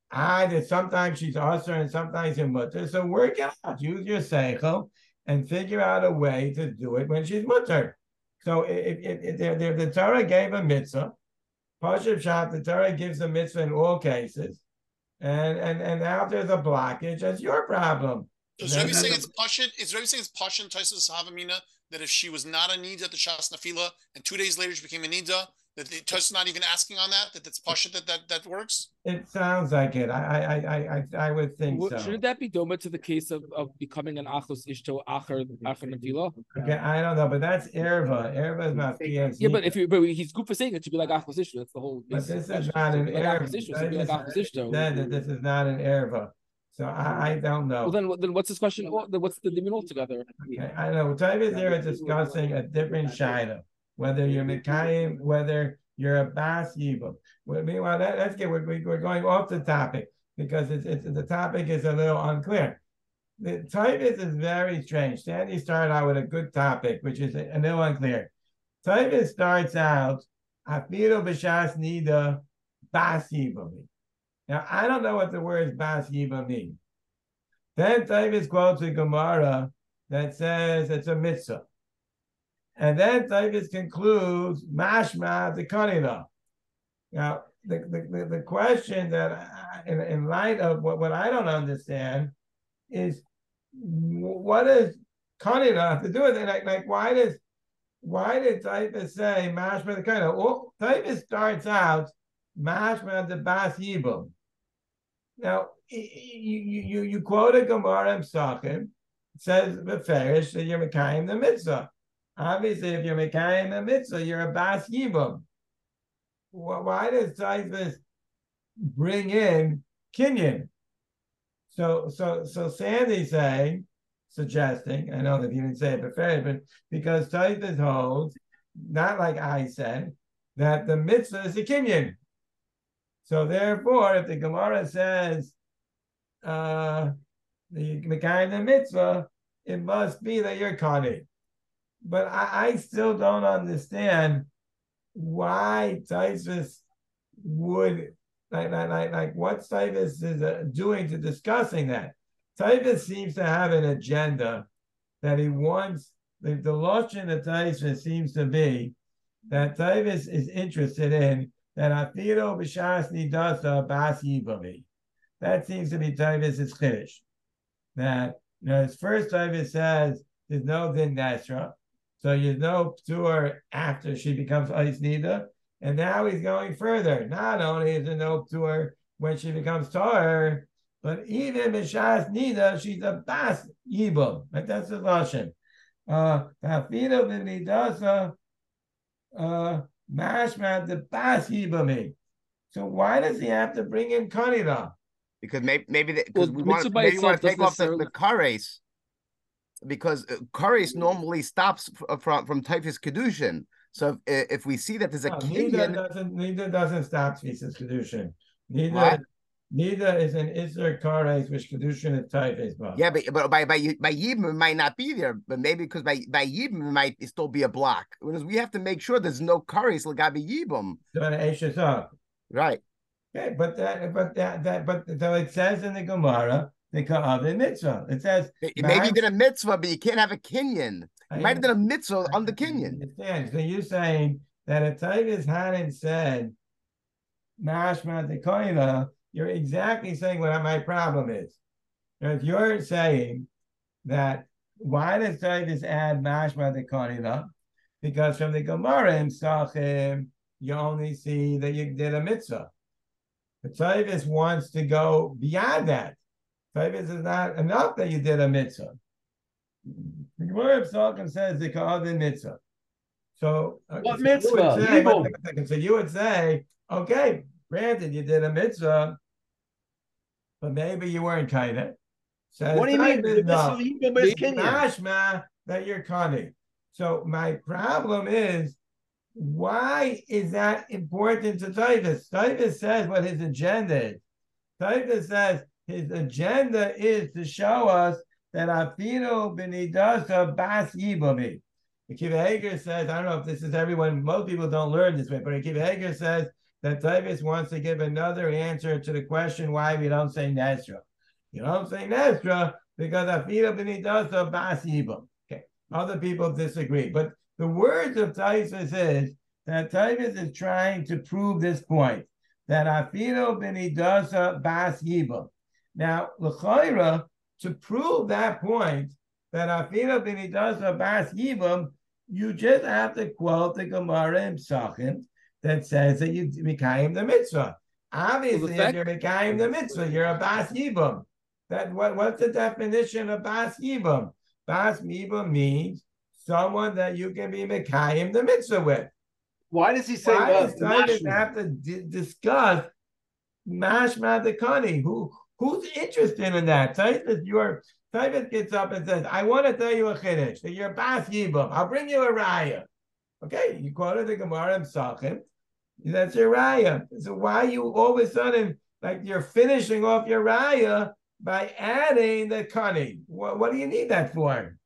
I that sometimes she's usher and sometimes you're mutter. So work it out. Use your seichel and figure out a way to do it when she's mutter. So if, if, if, if, if the Torah gave a mitzvah, Pashup Shot, the Torah gives a mitzvah in all cases. And, and, and now if there's a blockage, that's your problem. So is Rebbe saying it's Pashut? Is Rebbe saying it's Pashut Taisus Havamina that if she was not a Nida at the Shas Nafila and two days later she became a Nida, that the Taisus not even asking on that, that it's Pashut that, that that works? It sounds like it. I I I I I would think Well, so. shouldn't that be doma to the case of, of becoming an Achos Ishto Acher Acher Navila? Okay, I don't know, but that's Erva. Erva is not P S. Yeah, but if you but he's good for saying it should be like Achos Ishto. That's the whole. But this is question. not So an it'd be like Erva. Achos Ishto. So it'd be like Achos Ishto. Said that this is not an Erva. So I, I don't know. Well, then then what's this question? Well, then what's the dimin altogether? Okay, I know. Tavis here is discussing a different shaila, whether you're Mikayim, whether you're a Bas Yibum. Well, meanwhile, that, let's get we're, we're going off the topic because it's, it's the topic is a little unclear. The Tavis is very strange. Sandy started out with a good topic, which is a, a little unclear. Tavis starts out Afido b'shas nida Bas Yibum. Now, I don't know what the words Bas Yibum mean. Then Tavis quotes a Gemara that says it's a mitzvah. And then Tavis concludes, Mashma the Kanina. Now, the, the, the, the question that, I, in, in light of what, what I don't understand is, what does Kanina have to do with it? Like, like why does, why did Tavis say Mashma the Kanina? Well, Tavis starts out, Mashma the Bas Yibum. Now, you, you, you quote a Gemara in Psachim, it says Beferish that you're Mekayim the mitzvah. Obviously, if you're Mekayim the mitzvah, you're a Bas Yibum. Why does Tavis bring in Kinyan? So, so, so Sandy's saying, suggesting, I know that he didn't say it Beferish, but because Tavis holds, not like I said, that the mitzvah is a Kinyan. So therefore, if the Gemara says uh, the Mekayim the mitzvah, it must be that you're Kani. But I, I still don't understand why Taisvis would, like, like, like, like what Taisvis is uh, doing to discussing that. Taisvis seems to have an agenda that he wants, the, the logic of Taisvis seems to be that Taisvis is interested in that Afiro b'shas nidasa Bas Yibumi. That seems to be Tavis's chiddush. That, you know, his first Tavis says there's no din nesra, so there's no ptur after she becomes Ais Nida, and now he's going further. Not only is there no ptur when she becomes Tar, but even b'shas nida she's a Bas Yibum. Like that's the lashon. Uh, Afiro b'nidasa. Uh, Mashma the Bas Yibumi. So why does he have to bring in Kanina? Because maybe maybe because Well, we want mitzvah maybe itself want to take doesn't off the, the necessarily- kares, because uh, kares normally stops f- from from typhus kedushin. So if, if we see that there's a No, neither kinyan, doesn't neither doesn't stop Tfisas Kedushin. Neither What? neither is an Isser Kares which Kedushin is Taifes. yeah, but but by by by yibum it might not be there, but maybe because by by yibum it might still be a block. Whereas we have to make sure there's no kares l'gabi yibum. So an Eishasah. Right. Okay, but that but that that but so it says in the Gemara the Ka'avin Mitzvah. It says Maybe you did a mitzvah, but you can't have a kinyan. You might have done a mitzvah on the kinyan. Understand. So you're saying that if Tavis hadn't said Mashma the Koila, you're exactly saying what my problem is. If you're saying that why does Tavis add Mashma the Koila? Because from the Gemara in Sachim, you only see that you did a mitzvah. But Tavis wants to go beyond that. Tavis is not enough that you did a mitzvah. The Gemara of Sachim says the Ka'avin mitzvah. So, uh, What so mitzvah? You would say, Yibum. wait a second, so you would say, okay, granted you did a mitzvah, but maybe you weren't kind of. So What do you mean? The no, mitzvah yibum is kinyan. mashma that you're cunning. So my problem is, why is that important to Tavis? Tavis says what his agenda is. Tavis says his agenda is to show us that Afino Benidasa Bas Yibumi. Akiva Hager says, I don't know if this is everyone, most people don't learn this way, but Akiva Hager says that Tavis wants to give another answer to the question why we don't say Nesra. You don't say Nesra because Afino Benidasa Bas Yibum. Okay, other people disagree, but the words of Tavis is that Tavis is trying to prove this point, that Afino Benidasa Bas Yibum. Now, L'chaira, to prove that point, that Afilo B'Nidasa Bas Yibam, you just have to quote the Gemara in Psachim that says that you Mikayim the mitzvah. Obviously, well, fact- if you're Mikayim the mitzvah, you're a Bas Yibam. That what, what's the definition of Bas Yibam? Bas Yibam means someone that you can be Mikayim the mitzvah with. Why does he say Why uh, does Titus have to d- discuss Mashma Dekani? Who who's interested in that? Titus, your Titus gets up and says, I want to tell you a chiddush, that you're Bas Yibam. I'll bring you a raya. Okay, you quoted the Gemara in Psachim. That's your raya. So why you all of a sudden, like you're finishing off your raya by adding the kani? What, what do you need that for?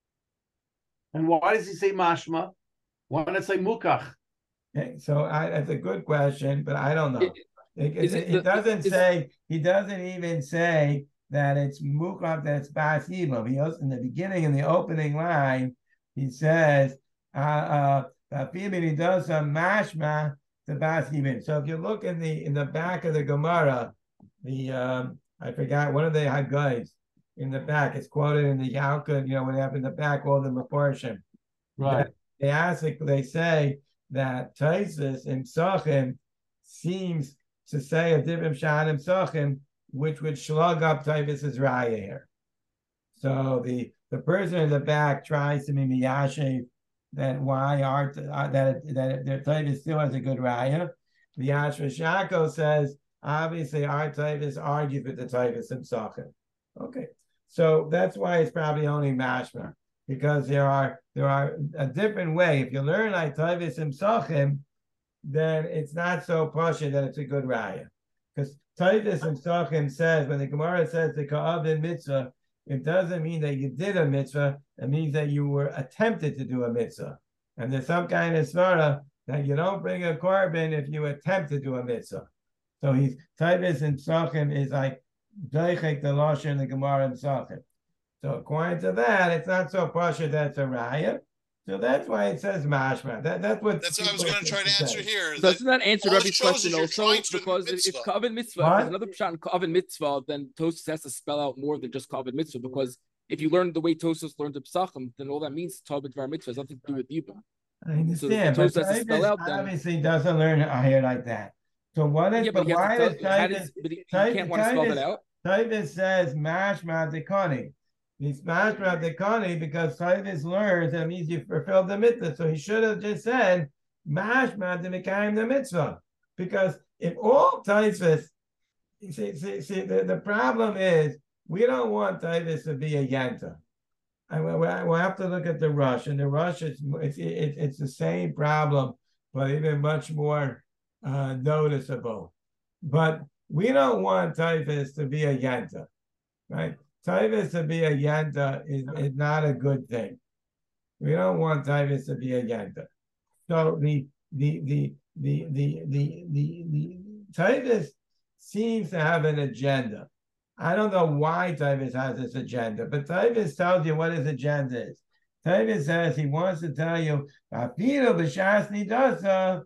And why does he say mashma? Why not say mukach? Okay, so I, that's a good question, but I don't know. It, it, it, it, it doesn't is, say, he doesn't even say that it's mukach, that's Bas Yibam. He also, in the beginning, in the opening line, he says, uh, uh, he does some mashma to Bas Yibam. So if you look in the in the back of the Gemara, the, um, I forgot, one of the Haggais in the back, it's quoted in the Yalkut, you know, when they have in the back all the Meforshim. Right. They ask, they say that Taisus in Psachim seems to say a different shot in Psachim, which would slug up Taisus's raya here. So the, the person in the back tries to be miyashiv that why art uh, that that their Taisus still has a good raya. The Ashra Shako says obviously our Taisus argues with the Taisus in Psachim. Okay, so that's why it's probably only mashma. Because there are there are a different way. If you learn like Taivis and Psachim, then it's not so pasha that it's a good raya. Because Taivis and Psachim says, when the Gemara says the ka'avin mitzvah, it doesn't mean that you did a mitzvah. It means that you were attempted to do a mitzvah. And there's some kind of svara that you don't bring a korban if you attempt to do a mitzvah. So he's Taivis and Psachim is like daichek the lashon in the Gemara and Psachim. So according to that, it's not so pasha that's a raya. So that's why it says mashma. That, that's what That's what I was going to try to answer here. Doesn't that answer all it Rabbi's shows question is you're also? trying to do Because if mitzvah. Kavod mitzvah, What? there's another pshat in Kavod mitzvah, then Tosfos has to spell out more than just Kavod mitzvah. Because if you learn the way Tosfos learned the Psachim, then all that means Kavod dvar mitzvah has nothing to do with Yibam. I understand, So but Tosfos has to spell Titus out then. obviously doesn't learn here like that. So what is, Yeah, but but, he has why to does tell, how Titus, does, but he, he Titus, can't want to spell Titus, that out. Titus says mashma dekani. He's mashma dekani because Titus learns that means you fulfilled the mitzvah. So he should have just said mashma demikayim the mitzvah. Because if all Titus, see, see, see the, the problem is we don't want Titus to be a yenta. I we'll have to look at the rush, and the rush is it's it's, it's the same problem, but even much more uh, noticeable. But we don't want Titus to be a yenta, right? Titus to be a yenta is, is not a good thing. We don't want Titus to be a yenta. So the the the the the the the, the Titus seems to have an agenda. I don't know why Titus has this agenda, but Titus tells you what his agenda is. Titus says he wants to tell you, "Afilo b'shas nidasa,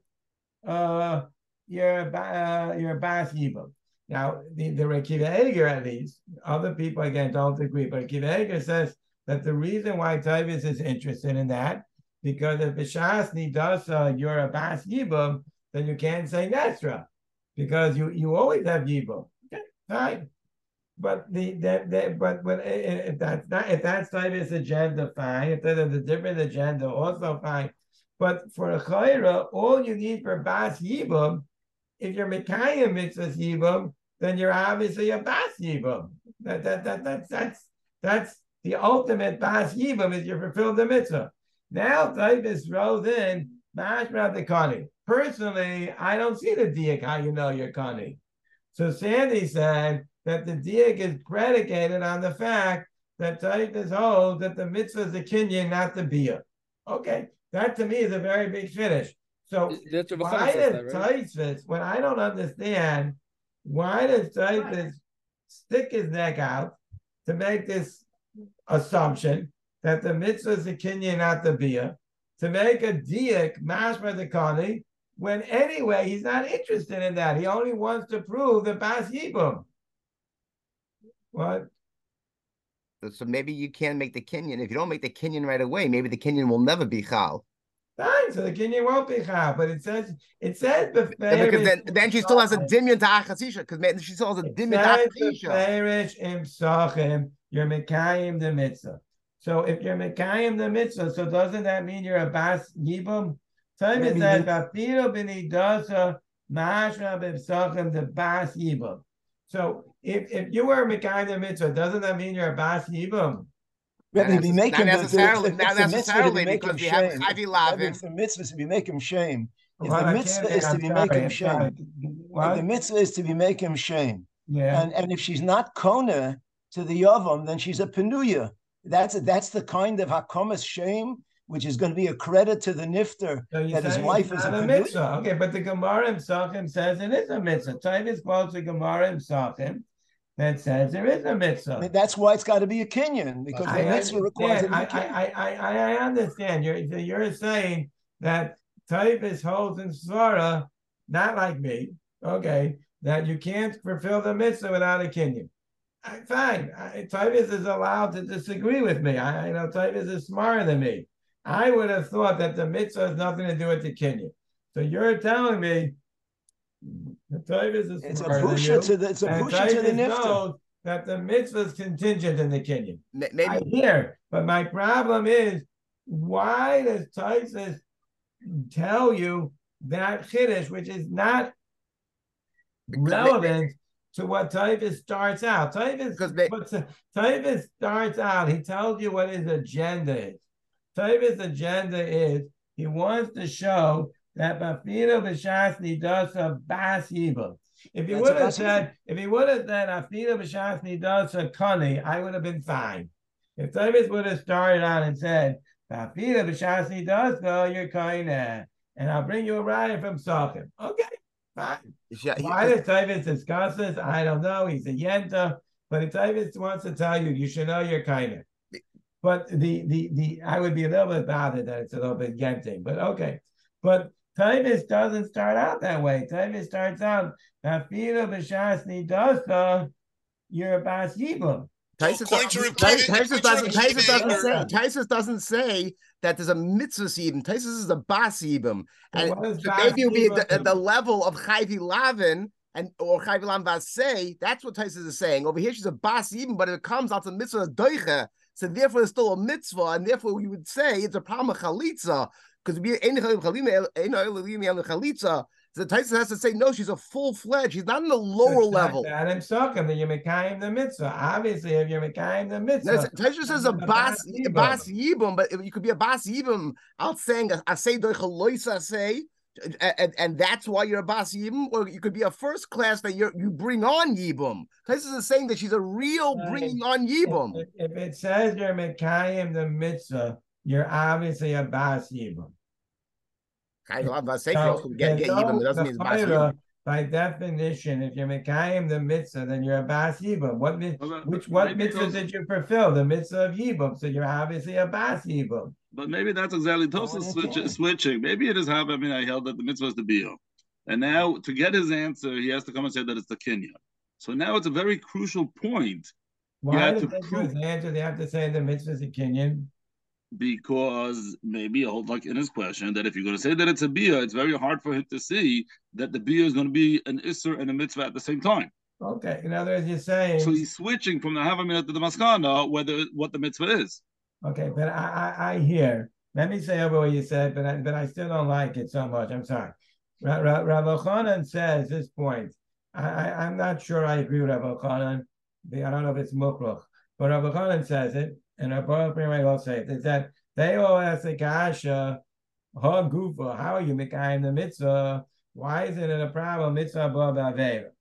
uh, you're uh, you're Bas Yibam." Now, the, the Akiva Eger, at least, other people again don't agree, but Akiva Eger says that the reason why Titus is interested in that, because if b'shas nidasa you're a Bas Yibam, then you can't say Nesra, because you you always have Yibam. Okay, fine. But the that that but but if that's not if that's Titus' agenda, fine. If there's a different agenda, also fine. But for a chayra, all you need for Bas Yibam, if you're Mekayim mitzvahs Yibam, then you're obviously a Bas Yibam. That that that that's that's that's the ultimate Bas Yibam is you fulfill the mitzvah. Now Titus throws in Mashma the Kani. Personally, I don't see the diak how you know you're Kani. So Sandy said that the diak is predicated on the fact that Titus holds that the mitzvah is the kinyan, not the bia. Okay, that to me is a very big finish. So That's what why says does that, right? Titus, when I don't understand, why does Titus stick his neck out to make this assumption that the mitzvah is the kinyan, not the bia, to make a diak mashma the kani, when anyway he's not interested in that. He only wants to prove the Bas Yibam. What? So maybe you can make the kinyan. If you don't make the kinyan right away, maybe the kinyan will never be chal. Fine, so the kinyan won't be chal, but it says it says the because then, then she still has a dimyon to achasisha, because she still has a dimyon to achasisha. Beferish im sachim, you're mekayim the mitzvah. So if you're mekayim the mitzvah, so doesn't that mean you're a bas yibum? Time is that vafiru b'nidasa mashra b'sachim the bas yibum. So if if you were mekayim the mitzvah, doesn't that mean you're a bas yibum? Rebbe, be making not necessarily, not necessarily make because we shame. have Chavi Lavin. If the mitzvah is to be making shame, if Well, the I mitzvah can't- is to I'm be sorry, making I'm shame, sorry. if What? the mitzvah is to be making shame, Yeah. and and if she's not kona to the yavam, then she's a penuya. That's that's the kind of hakomas shame which is going to be a credit to the nifter So you that his say wife it's is a not a penuya. mitzvah. Okay, but the Gemara in Psachim says it is a mitzvah. Tavis quotes the Gemara in Psachim that says there is a mitzvah. That's why it's got to be a kinyan because I the mitzvah requires it understand. to be I, kinyan. I, I, I, I understand. You're you're saying that Tavis holds in Svara, not like me, okay, that you can't fulfill the mitzvah without a kinyan. I, fine. I, Tavis is allowed to disagree with me. I, I know Tavis is smarter than me. I would have thought that the mitzvah has nothing to do with the kinyan. So you're telling me the Tavis is It's a smarter than pusha you, to the it's a and pusha to the Tavis nifter. knows that the mitzvah is contingent in the kinyan. Maybe I hear, but my problem is, why does Taisus tell you that chiddush, which is not relevant to what Tavis starts out? Tavis, what's a, Tavis starts out, he tells you what his agenda is. Tavis' agenda is he wants to show that Bafino B'Shas Nidasa Bas Yibum. If he That's would a have bas said, if he would have said Afino B'Shas Nidasa Kani, I would have been fine. If Tavis would have started out and said, Afino B'Shas Nidasa, you're kinda, and I'll bring you a riot from Sochem. Okay, fine. Yeah, he- Why does Tavis discuss this? I don't know. He's a yenta, but if Tavis wants to tell you, you should know you're kinda. But the the the I would be a little bit bothered that it's a little bit yenting, but okay. But Tavis doesn't start out that way. Tavis starts out, Afilo B'Shas Nidasa, you're a Bas Yibum. Taisus according to doesn't- Reb Kiva- Taisus according doesn't, to Reb Taisus Kiva, doesn't say, or- Taisus doesn't say that there's a mitzvah yibum. Taisus is a bas yibum. So And what does so bas maybe it'll be yibum at the, at the mean? level of Chayvi Lavin and or Chayvi Lam Vasei. That's what Taisus is saying. Over here, she's a bas yibum, but it comes out to mitzvah doicha. So therefore, it's still a mitzvah, and therefore we would say it's a problem of chalitza because we ain't chalitza. So Taisus has to say no. She's a full fledged. She's not in the lower level. That I'm sucking that you're Mekayim the mitzvah. Obviously, if you're Mekayim the mitzvah, Taisha says a then bas you're bas yibum, but you could be a bas yibum out saying a say doichaloisa say, and and that's why you're a bas yibum, or you could be a first class that you you bring on yibum. Taisha is saying that she's a real Right. bringing on yibum. If, if it says you're Mekayim the mitzvah, you're obviously a Bas Yibum. I love that say So, so get get there's yibum. no- It doesn't the mean it's bas Torah, yibum. by definition, if you're Mekayim the mitzvah, then you're a Bas Yibum. What mi- Well, which what maybe mitzvah those- did you fulfill? The mitzvah of Yibum. So you're obviously a Bas Yibum. But maybe that's exactly Tosa Oh, switch, okay. switching. Maybe it is how I mean I held that the mitzvah is the bio. And now to get his answer, he has to come and say that it's the Kenya. So now it's a very crucial point Why have does to that prove- his answer? They have to say the mitzvah is a Kenyan. because maybe hold like in his question that if you're going to say that it's a bia, it's very hard for him to see that the bia is going to be an isser and a mitzvah at the same time. Okay. In other words, you're saying So he's switching from the havamina to the maskana, whether what the mitzvah is. okay, but I, I, I hear. Let me say over what you said, but I, but I still don't like it so much. I'm sorry. Ra- Ra- Rav Elchanan says this point. I, I, I'm not sure I agree with Rav Elchanan. I don't know if it's mukruch, but Rav Elchanan says it, and Rav Elchanan will say it. Is that they all ask the kasha, ha gufa, how are you making the mitzvah? Why isn't it a problem? Mitzvah above avera.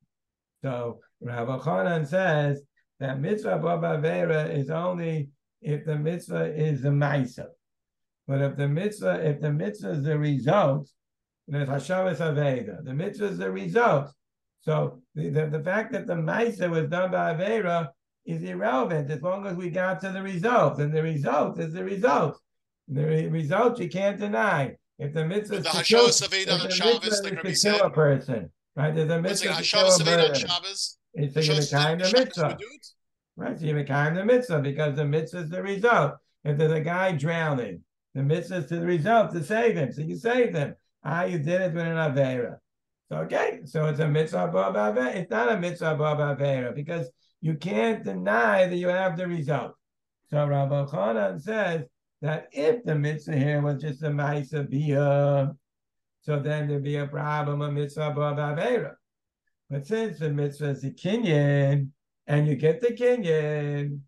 So Rav Elchanan says that mitzvah above avera is only if the mitzvah is a ma'isa. But if the mitzvah, if the mitzvah is the result, there's hashavas avera. The mitzvah is the result. So the, the, the fact that the ma'isa was done by avera is irrelevant as long as we got to the result. And the result is the result. The re- result you can't deny. If the mitzvah is The to kill, Hashavas Aveda if on the Shabbos, mitzvah like is Rabbi to said. kill a person, right? There's a What's it? mitzvah to kill Hashavas a Aveda on murder. Shabbos. It's a Hashavas kind of Shabbos mitzvah. Vedut? Right? So you Mekayim the mitzvah because the mitzvah is the result. If there's a guy drowning, the mitzvah is to the result to save him. So you saved him. Ah, you did it with an Avera. So okay, so it's a mitzvah above Avera. It's not a mitzvah above Avera because you can't deny that you have the result. So Rav Elchanan says that if the mitzvah here was just a ma'isa bia, so then there'd be a problem of mitzvah above Avera. But since the mitzvah is a kinyan, and you get the kinyan,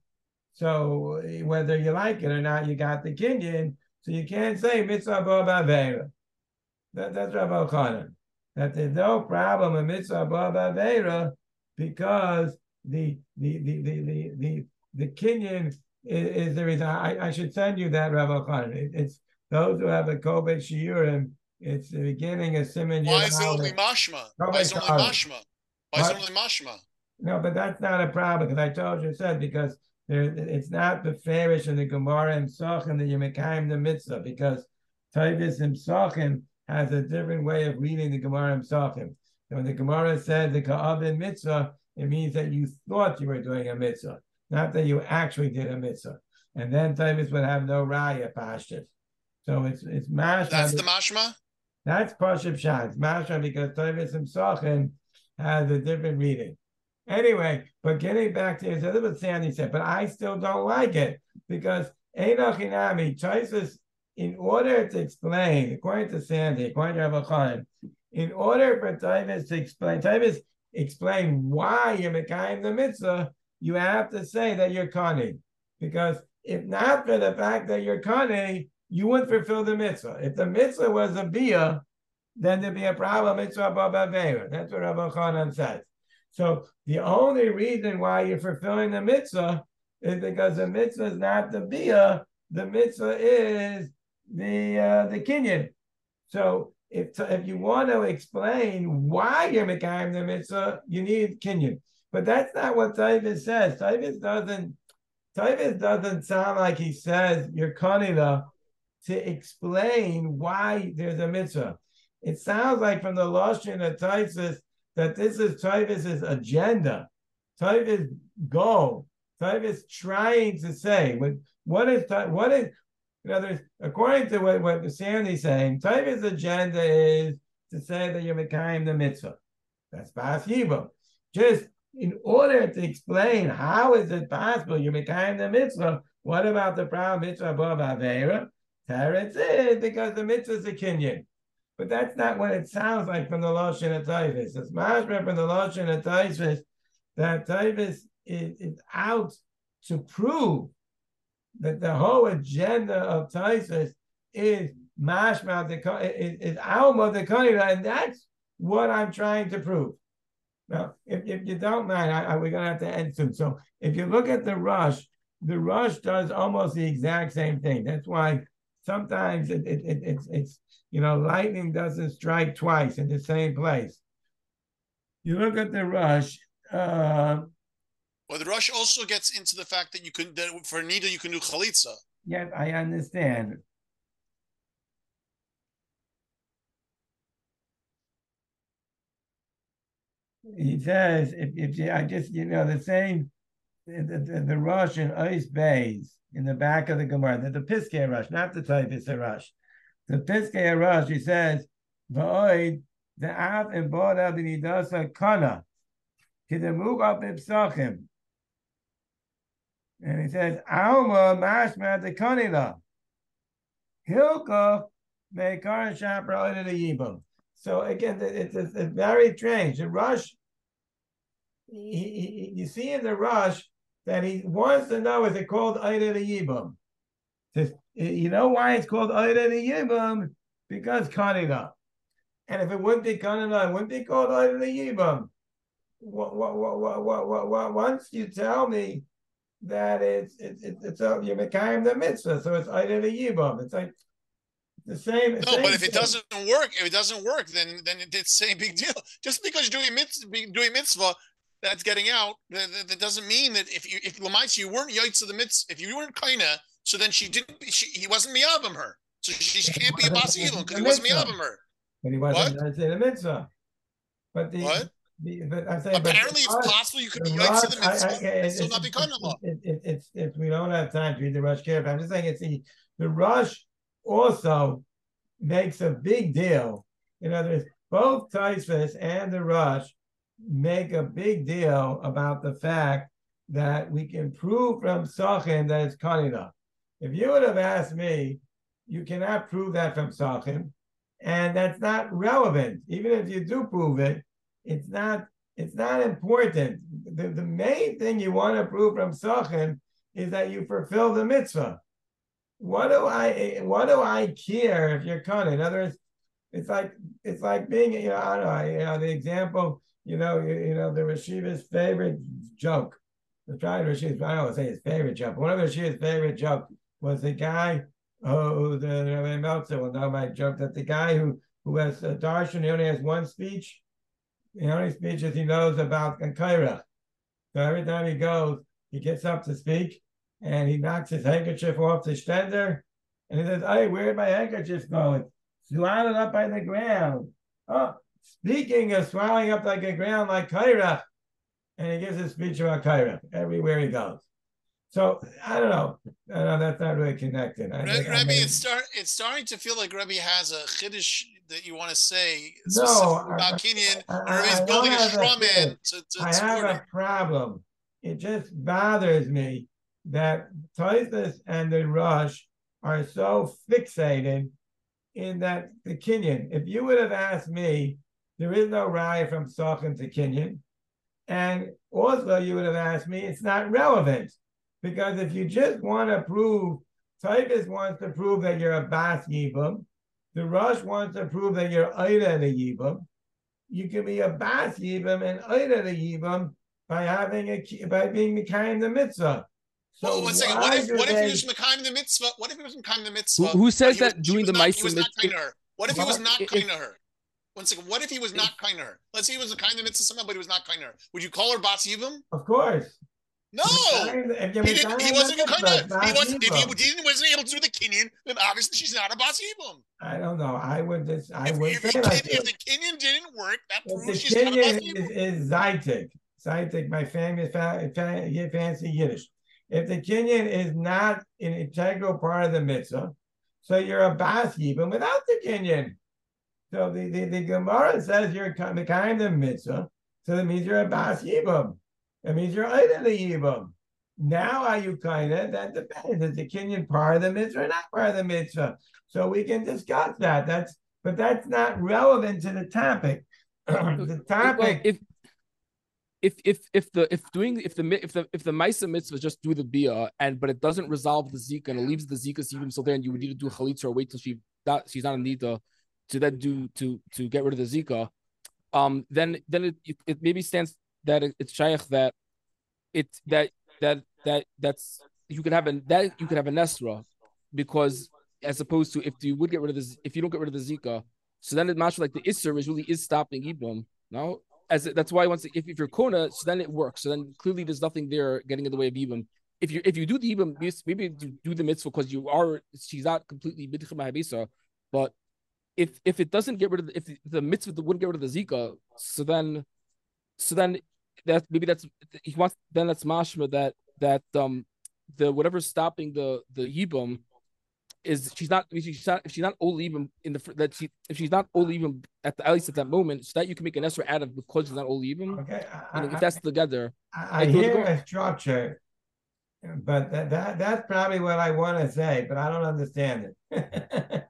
so whether you like it or not, you got the kinyan, so you can't say mitzvah above Avera. That, that's Rav Elchanan. That there's no problem with mitzvah above Avera because the the the the the the, the kinyan is, is the reason. I, I should send you that, Rav Elchanan. It, it's those who have a Kovet Shiurim. It's the beginning of Simon. Why is it only mashma? Why is it only mashma? Why is it only mashma? No, but that's not a problem because I told you said because there it's not the fairish in the Gemara and Sochem that you Mekayim the mitzvah because Tavis and Sochem has a different way of reading the Gemara and Sochem. So when the Gemara said the Ka'avin mitzvah, it means that you thought you were doing a mitzvah, not that you actually did a mitzvah. And then Tavis would have no raya pashtus. So it's it's mashma. That's the mashma? That's Pashup Shah. It's mashma because Tavis and Sochem has a different reading. Anyway, but getting back to it, that's what Sandy said, but I still don't like it because Einochinami, choices in order to explain, according to Sandy, according to Rav Elchanan, in order for Tavis to explain, Tavis explain why you're Mekayim the mitzvah, you have to say that you're Kani. Because if not for the fact that you're Kani, you wouldn't fulfill the mitzvah. If the mitzvah was a bia, then there'd be a problem, mitzvah above Avera. That's what Rav Elchanan says. So the only reason why you're fulfilling the mitzvah is because the mitzvah is not the bia, the mitzvah is the uh, the kinyan. So if if you want to explain why you're Mekayim the mitzvah, you need kinyan. But that's not what Tavis says. Tavis doesn't Tavis doesn't sound like he says you're kanila to explain why there's a mitzvah. It sounds like from the Lashon of Tavis that this is Tavis's agenda, Tavis' goal, Tavis trying to say what what is what is in other words, according to what, what Sandy's saying, Tavis' agenda is to say that you're Mekayim the mitzvah. That's Bas Yibam. Just in order to explain how is it possible you're Mekayim the mitzvah, what about the problem mitzvah above Avera? Teretz is because the mitzvah is a kinyan. But that's not what it sounds like from the Lashon of Tavis. It's mashma from the Lashon of Tavis that Tavis is, is out to prove that the whole agenda of Tavis is mashma, is, is alma the kanira, and that's what I'm trying to prove. Now, if, if you don't mind, I, I, we're going to have to end soon. So if you look at the Rush, the Rush does almost the exact same thing. That's why sometimes it, it, it, it's, it's, you know, lightning doesn't strike twice in the same place. You look at the Rush. Uh, well, the Rush also gets into the fact that you can, that for Nida, you can do chalitza. Yeah, I understand. He says, if, if you, I just, you know, the same, the, the, the Rush in Ois Bays, in the back of the Gemara, the, the Piskei Rush, not the Tavis Rush. The Piskei Rush, he says, V'oid, the Av and Boda b'nidasa kana, k'demug up ipsachim. And he says, Alma mashma de kanila. Hilka me'kar shapra oida de yibam. So again, it's, it's, it's very strange. The Rush, he, he, you see in the Rush that he wants to know, is it called oida de yibam? You know why it's called Oida de Yibam? Because Kanina. And if it wouldn't be Kanina, it wouldn't be called Oida de Yibam. What, what, what, what, what, what, what, once you tell me that it's it's it's, it's a, you're Mekayim the mitzvah, so it's Oida de Yibam. It's like the same. No, same but if thing. it doesn't work, if it doesn't work, then then it's the same big deal. Just because you're doing mitzvah, doing mitzvah, that's getting out. That, that, that doesn't mean that if you if Lamaitz, you weren't yaitz of the mitzvah, if you weren't kaina. So then she didn't. She, he wasn't miyabim her. So she, she can't be a basi yilun because he wasn't miyabim her. But he wasn't going to say the mitzvah. But the what? But I'm saying, apparently but it's Rush, possible you could be the yikes to Rush, the I, I, mitzvah it, and still it's, not be it's, kind of it, it, it's, it's, we don't have time to read the Rush care, but I'm just saying it's the, the Rush also makes a big deal. In other words, both Tosfos and the Rush make a big deal about the fact that we can prove from Sachin that it's Kanina. If you would have asked me, you cannot prove that from Sachin, and that's not relevant. Even if you do prove it, it's not it's not important. The, the main thing you want to prove from Sachin is that you fulfill the mitzvah. What do I what do I care if you're Kanina? In other words, it's like it's like being, you know, I don't know, you know, the example, you know, you, you know, the Rashiva's favorite joke. The trying Rashiva's, I don't want to say his favorite joke. One of Rashiva's favorite joke was the guy who the Rabbi Meltzer will know my joke that the guy who who has a darshan, he only has one speech. The only speeches he knows about Kaira. So every time he goes, he gets up to speak, and he knocks his handkerchief off the stender, and he says, "Hey, where'd my handkerchief go? It's swallowed up by the ground." Oh, speaking of swallowing up like a ground like Kaira, and he gives a speech about Kaira everywhere he goes. So I don't know. I know that's not really connected. I, Rebbe, I mean, it's start it's starting to feel like Rebbe has a chiddush that you want to say no, specifically I, about Kenyan, I, and Rebbe's I building a don't have straw a man fit. to, to I have support a it. problem. It just bothers me that Tosfos and the Rush are so fixated in that the Kenyan. If you would have asked me, there is no raya from Sachin to Kenyan, and also you would have asked me, it's not relevant. Because if you just want to prove, Tosfos wants to prove that you're a Bas Yibum, the Rush wants to prove that you're Eida the Yibum. You can be a Bas Yibum and Eida the Yibum by having a by being Mekayim the mitzvah. So well, one second. What if what they... if he was Mekayim the mitzvah? What if he was Mekayim the mitzvah? Who, who says that was, doing the mitzvah? mitzvah? He was not kind to her. What if he was not if, kind to her? One second. What if he was not kind to her? Let's say he was a kind of mitzvah somehow, but he was not kind to her. Would you call her Bas Yibum? Of course. No, he, didn't, he wasn't kind of. He wasn't. If he didn't, wasn't able to do the Kenyan, then obviously she's not a Bas Yibum. I don't know. I would just. I if, would if, say if, like if the Kenyan didn't work, that if proves the she's not a Bas Kenyan Yibum. is, is Zaitik. Zaitik, my famous fa- fa- fancy Yiddish. If the Kenyan is not an integral part of the mitzvah, so you're a Bas Yibum without the Kenyan. So the, the, the Gemara says you're the kind of mitzvah, so that means you're a Bas Yibum. That means you're Eida the Yibum. Now are you kind of, that depends. Is the Kenyan part of the mitzvah or not part of the mitzvah? So we can discuss that. That's but that's not relevant to the topic. The topic. Well, if if if if the if doing if the if the if the Maisa mitzvah just do the bia and but it doesn't resolve the zika and it leaves the zika even so there and you would need to do chalitza or wait till she that she's not in need to to then do to to get rid of the zika, um then then it it, it maybe stands that it, it's shaykh that it that that that that's you could have a that you could have a nesra because as opposed to if you would get rid of this if you don't get rid of the zika, so then it matches like the isser is really is stopping ibum. No, as it, that's why once if, if you're kona, so then it works. So then clearly there's nothing there getting in the way of ibum. If you if you do the ibum, maybe you do the mitzvah because you are she's not completely bidchim habisa, but if if it doesn't get rid of the, if the, the mitzvah wouldn't get rid of the zika, so then so then that maybe that's he wants then that's mashma that that um the whatever's stopping the the yibum is she's not I mean, she's not if she's not only even in the that she if she's not only even at the at least at that moment so that you can make an esrog out of because she's not only even okay you know, I, if that's together I, I hear a structure, but that, that that's probably what I want to say, but I don't understand it.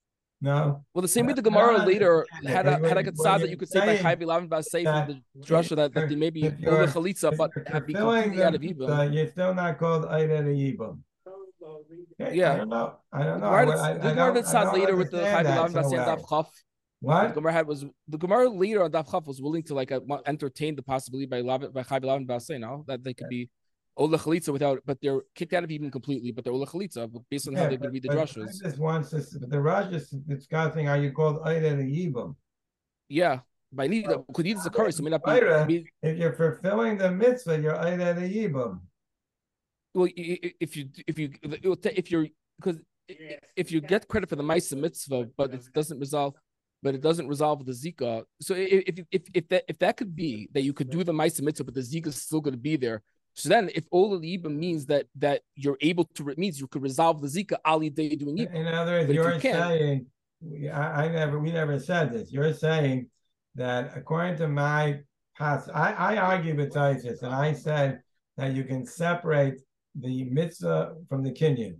No. Well, the same way the Gemara later had a, had like a tzad that you could say by Chayv Elavan Basay from the drasha that, that they may be over chalitza, but have be completely out of Yibum. You're still not called Eida the Yibum. Okay, yeah, I don't know. I don't know. The I, I, Gemara I that tzad later with the Chayv Elavan Basay and Daf Chaf. What the Gemara had was the Gemara later on Daf Chaf was willing to like uh, entertain the possibility by by Chayv Elavan Basay now that they could be Ola Chalitza without, but they're kicked out of even completely, but they're Ola Chalitza based on yeah, how they could read the drushes. This wants this, the Raj is discussing how you called Eida the Yibum. Yeah, by need well, could need the curse. It may not be, Eida, be. If you're fulfilling the mitzvah, you're Eida the Yibum. Well, if you if you if you're because if you get credit for the Maisa mitzvah, but it doesn't resolve. but it doesn't resolve the Zika. So if if if, if that if that could be that you could do the Maisa Mitzvah, but the Zika is still going to be there. So then, if Ola Yibam means that that you're able to means you could resolve the Zika Ali day doing Yibam. In other words, but you're you saying I, I never we never said this. You're saying that according to my past, I, I argue with Taisus, and I said that you can separate the mitzvah from the kinyan,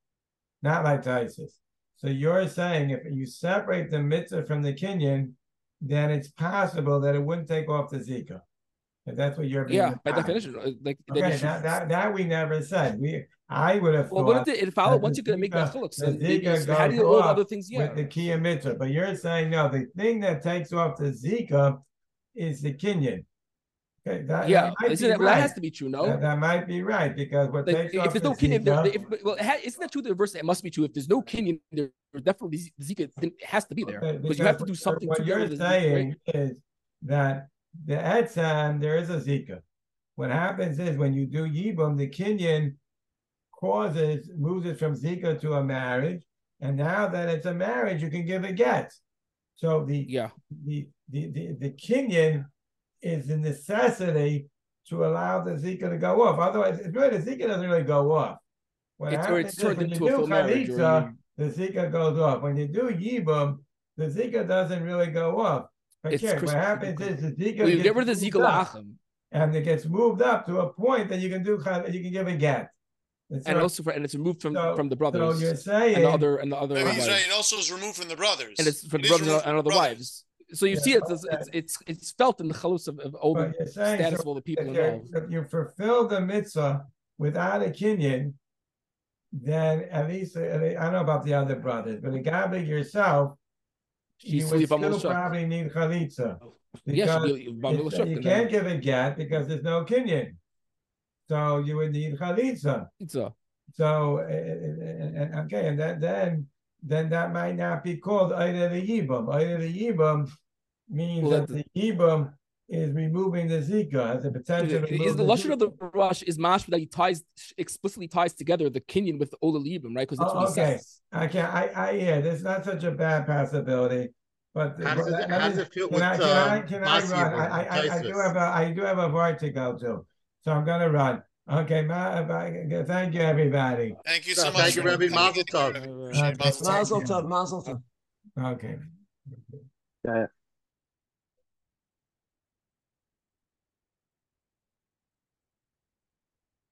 not like Taisus. So you're saying if you separate the mitzvah from the kinyan, then it's possible that it wouldn't take off the Zika. If that's what you're being yeah, by about. definition, like okay, should... that, that that we never said. We I would have well, thought. What if it follow once you're going to make that chiluk? So how do you all the other things? Yeah, with the kiyah mitzvah, but you're saying no. The thing that takes off the Zika is the kinyan. Okay, that, yeah, that, isn't that, right. well, that has to be true. No, that, that might be right because what like, takes if off there's the no kinyan, Zika, there, if, well, isn't that true? The reverse, it must be true. If there's no kinyan, there definitely Zika has to be there because, because you have to do something. What to you're the saying Zika, right? is that the etzan there is a Zika. What happens is when you do Yibum, the kinyan causes, moves it from Zika to a marriage. And now that it's a marriage, you can give a get. So the yeah. the, the, the, the kinyan is a necessity to allow the Zika to go off. Otherwise, it's really, the Zika doesn't really go off. What it's, happens it's is when you do Chalitza, the Zika goes off. When you do Yibum, the Zika doesn't really go off. But yeah, what happens is the Zika well, you get rid of the Zika la'achim. And it gets moved up to a point that you can do you can give a get, and right. also for, and it's removed from so, from the brothers. So you're saying and the other and the other. I mean, wives. right, it also is removed from the brothers, and it's from it the brothers and other brothers. wives. So you yeah, see, it's, okay. it's it's it's felt in the chalus of, of all the status so of all the people if involved. If you fulfill the mitzvah without a kinyan, then at least I don't know about the other brothers, but the Gabi yourself, She's you would still probably need chalitza. Yeah, be, you can't give a get because there's no kinyan, so you would need chalitza. So, so and, and, okay, and then then then that might not be called Eida the Yibum. Eida the Yibum means well, that the Yibum is removing the Zika, has the potential. Is the lashon of the Rush is mashma that he ties explicitly ties together the kinyan with the Ola Yibum, right? Because that's oh, what he okay. says. Okay, I I yeah, there's not such a bad possibility. But how does it, how does it feel can with I, can I, um, can I run? I, I, I, I do have a I do have a void to go to, so I'm gonna run. Okay, ma, thank you everybody. Thank you so, so much. Thank you, Rebbe. Mazel tov. Okay. Mazel tov. Mazel tov. Okay. Yeah.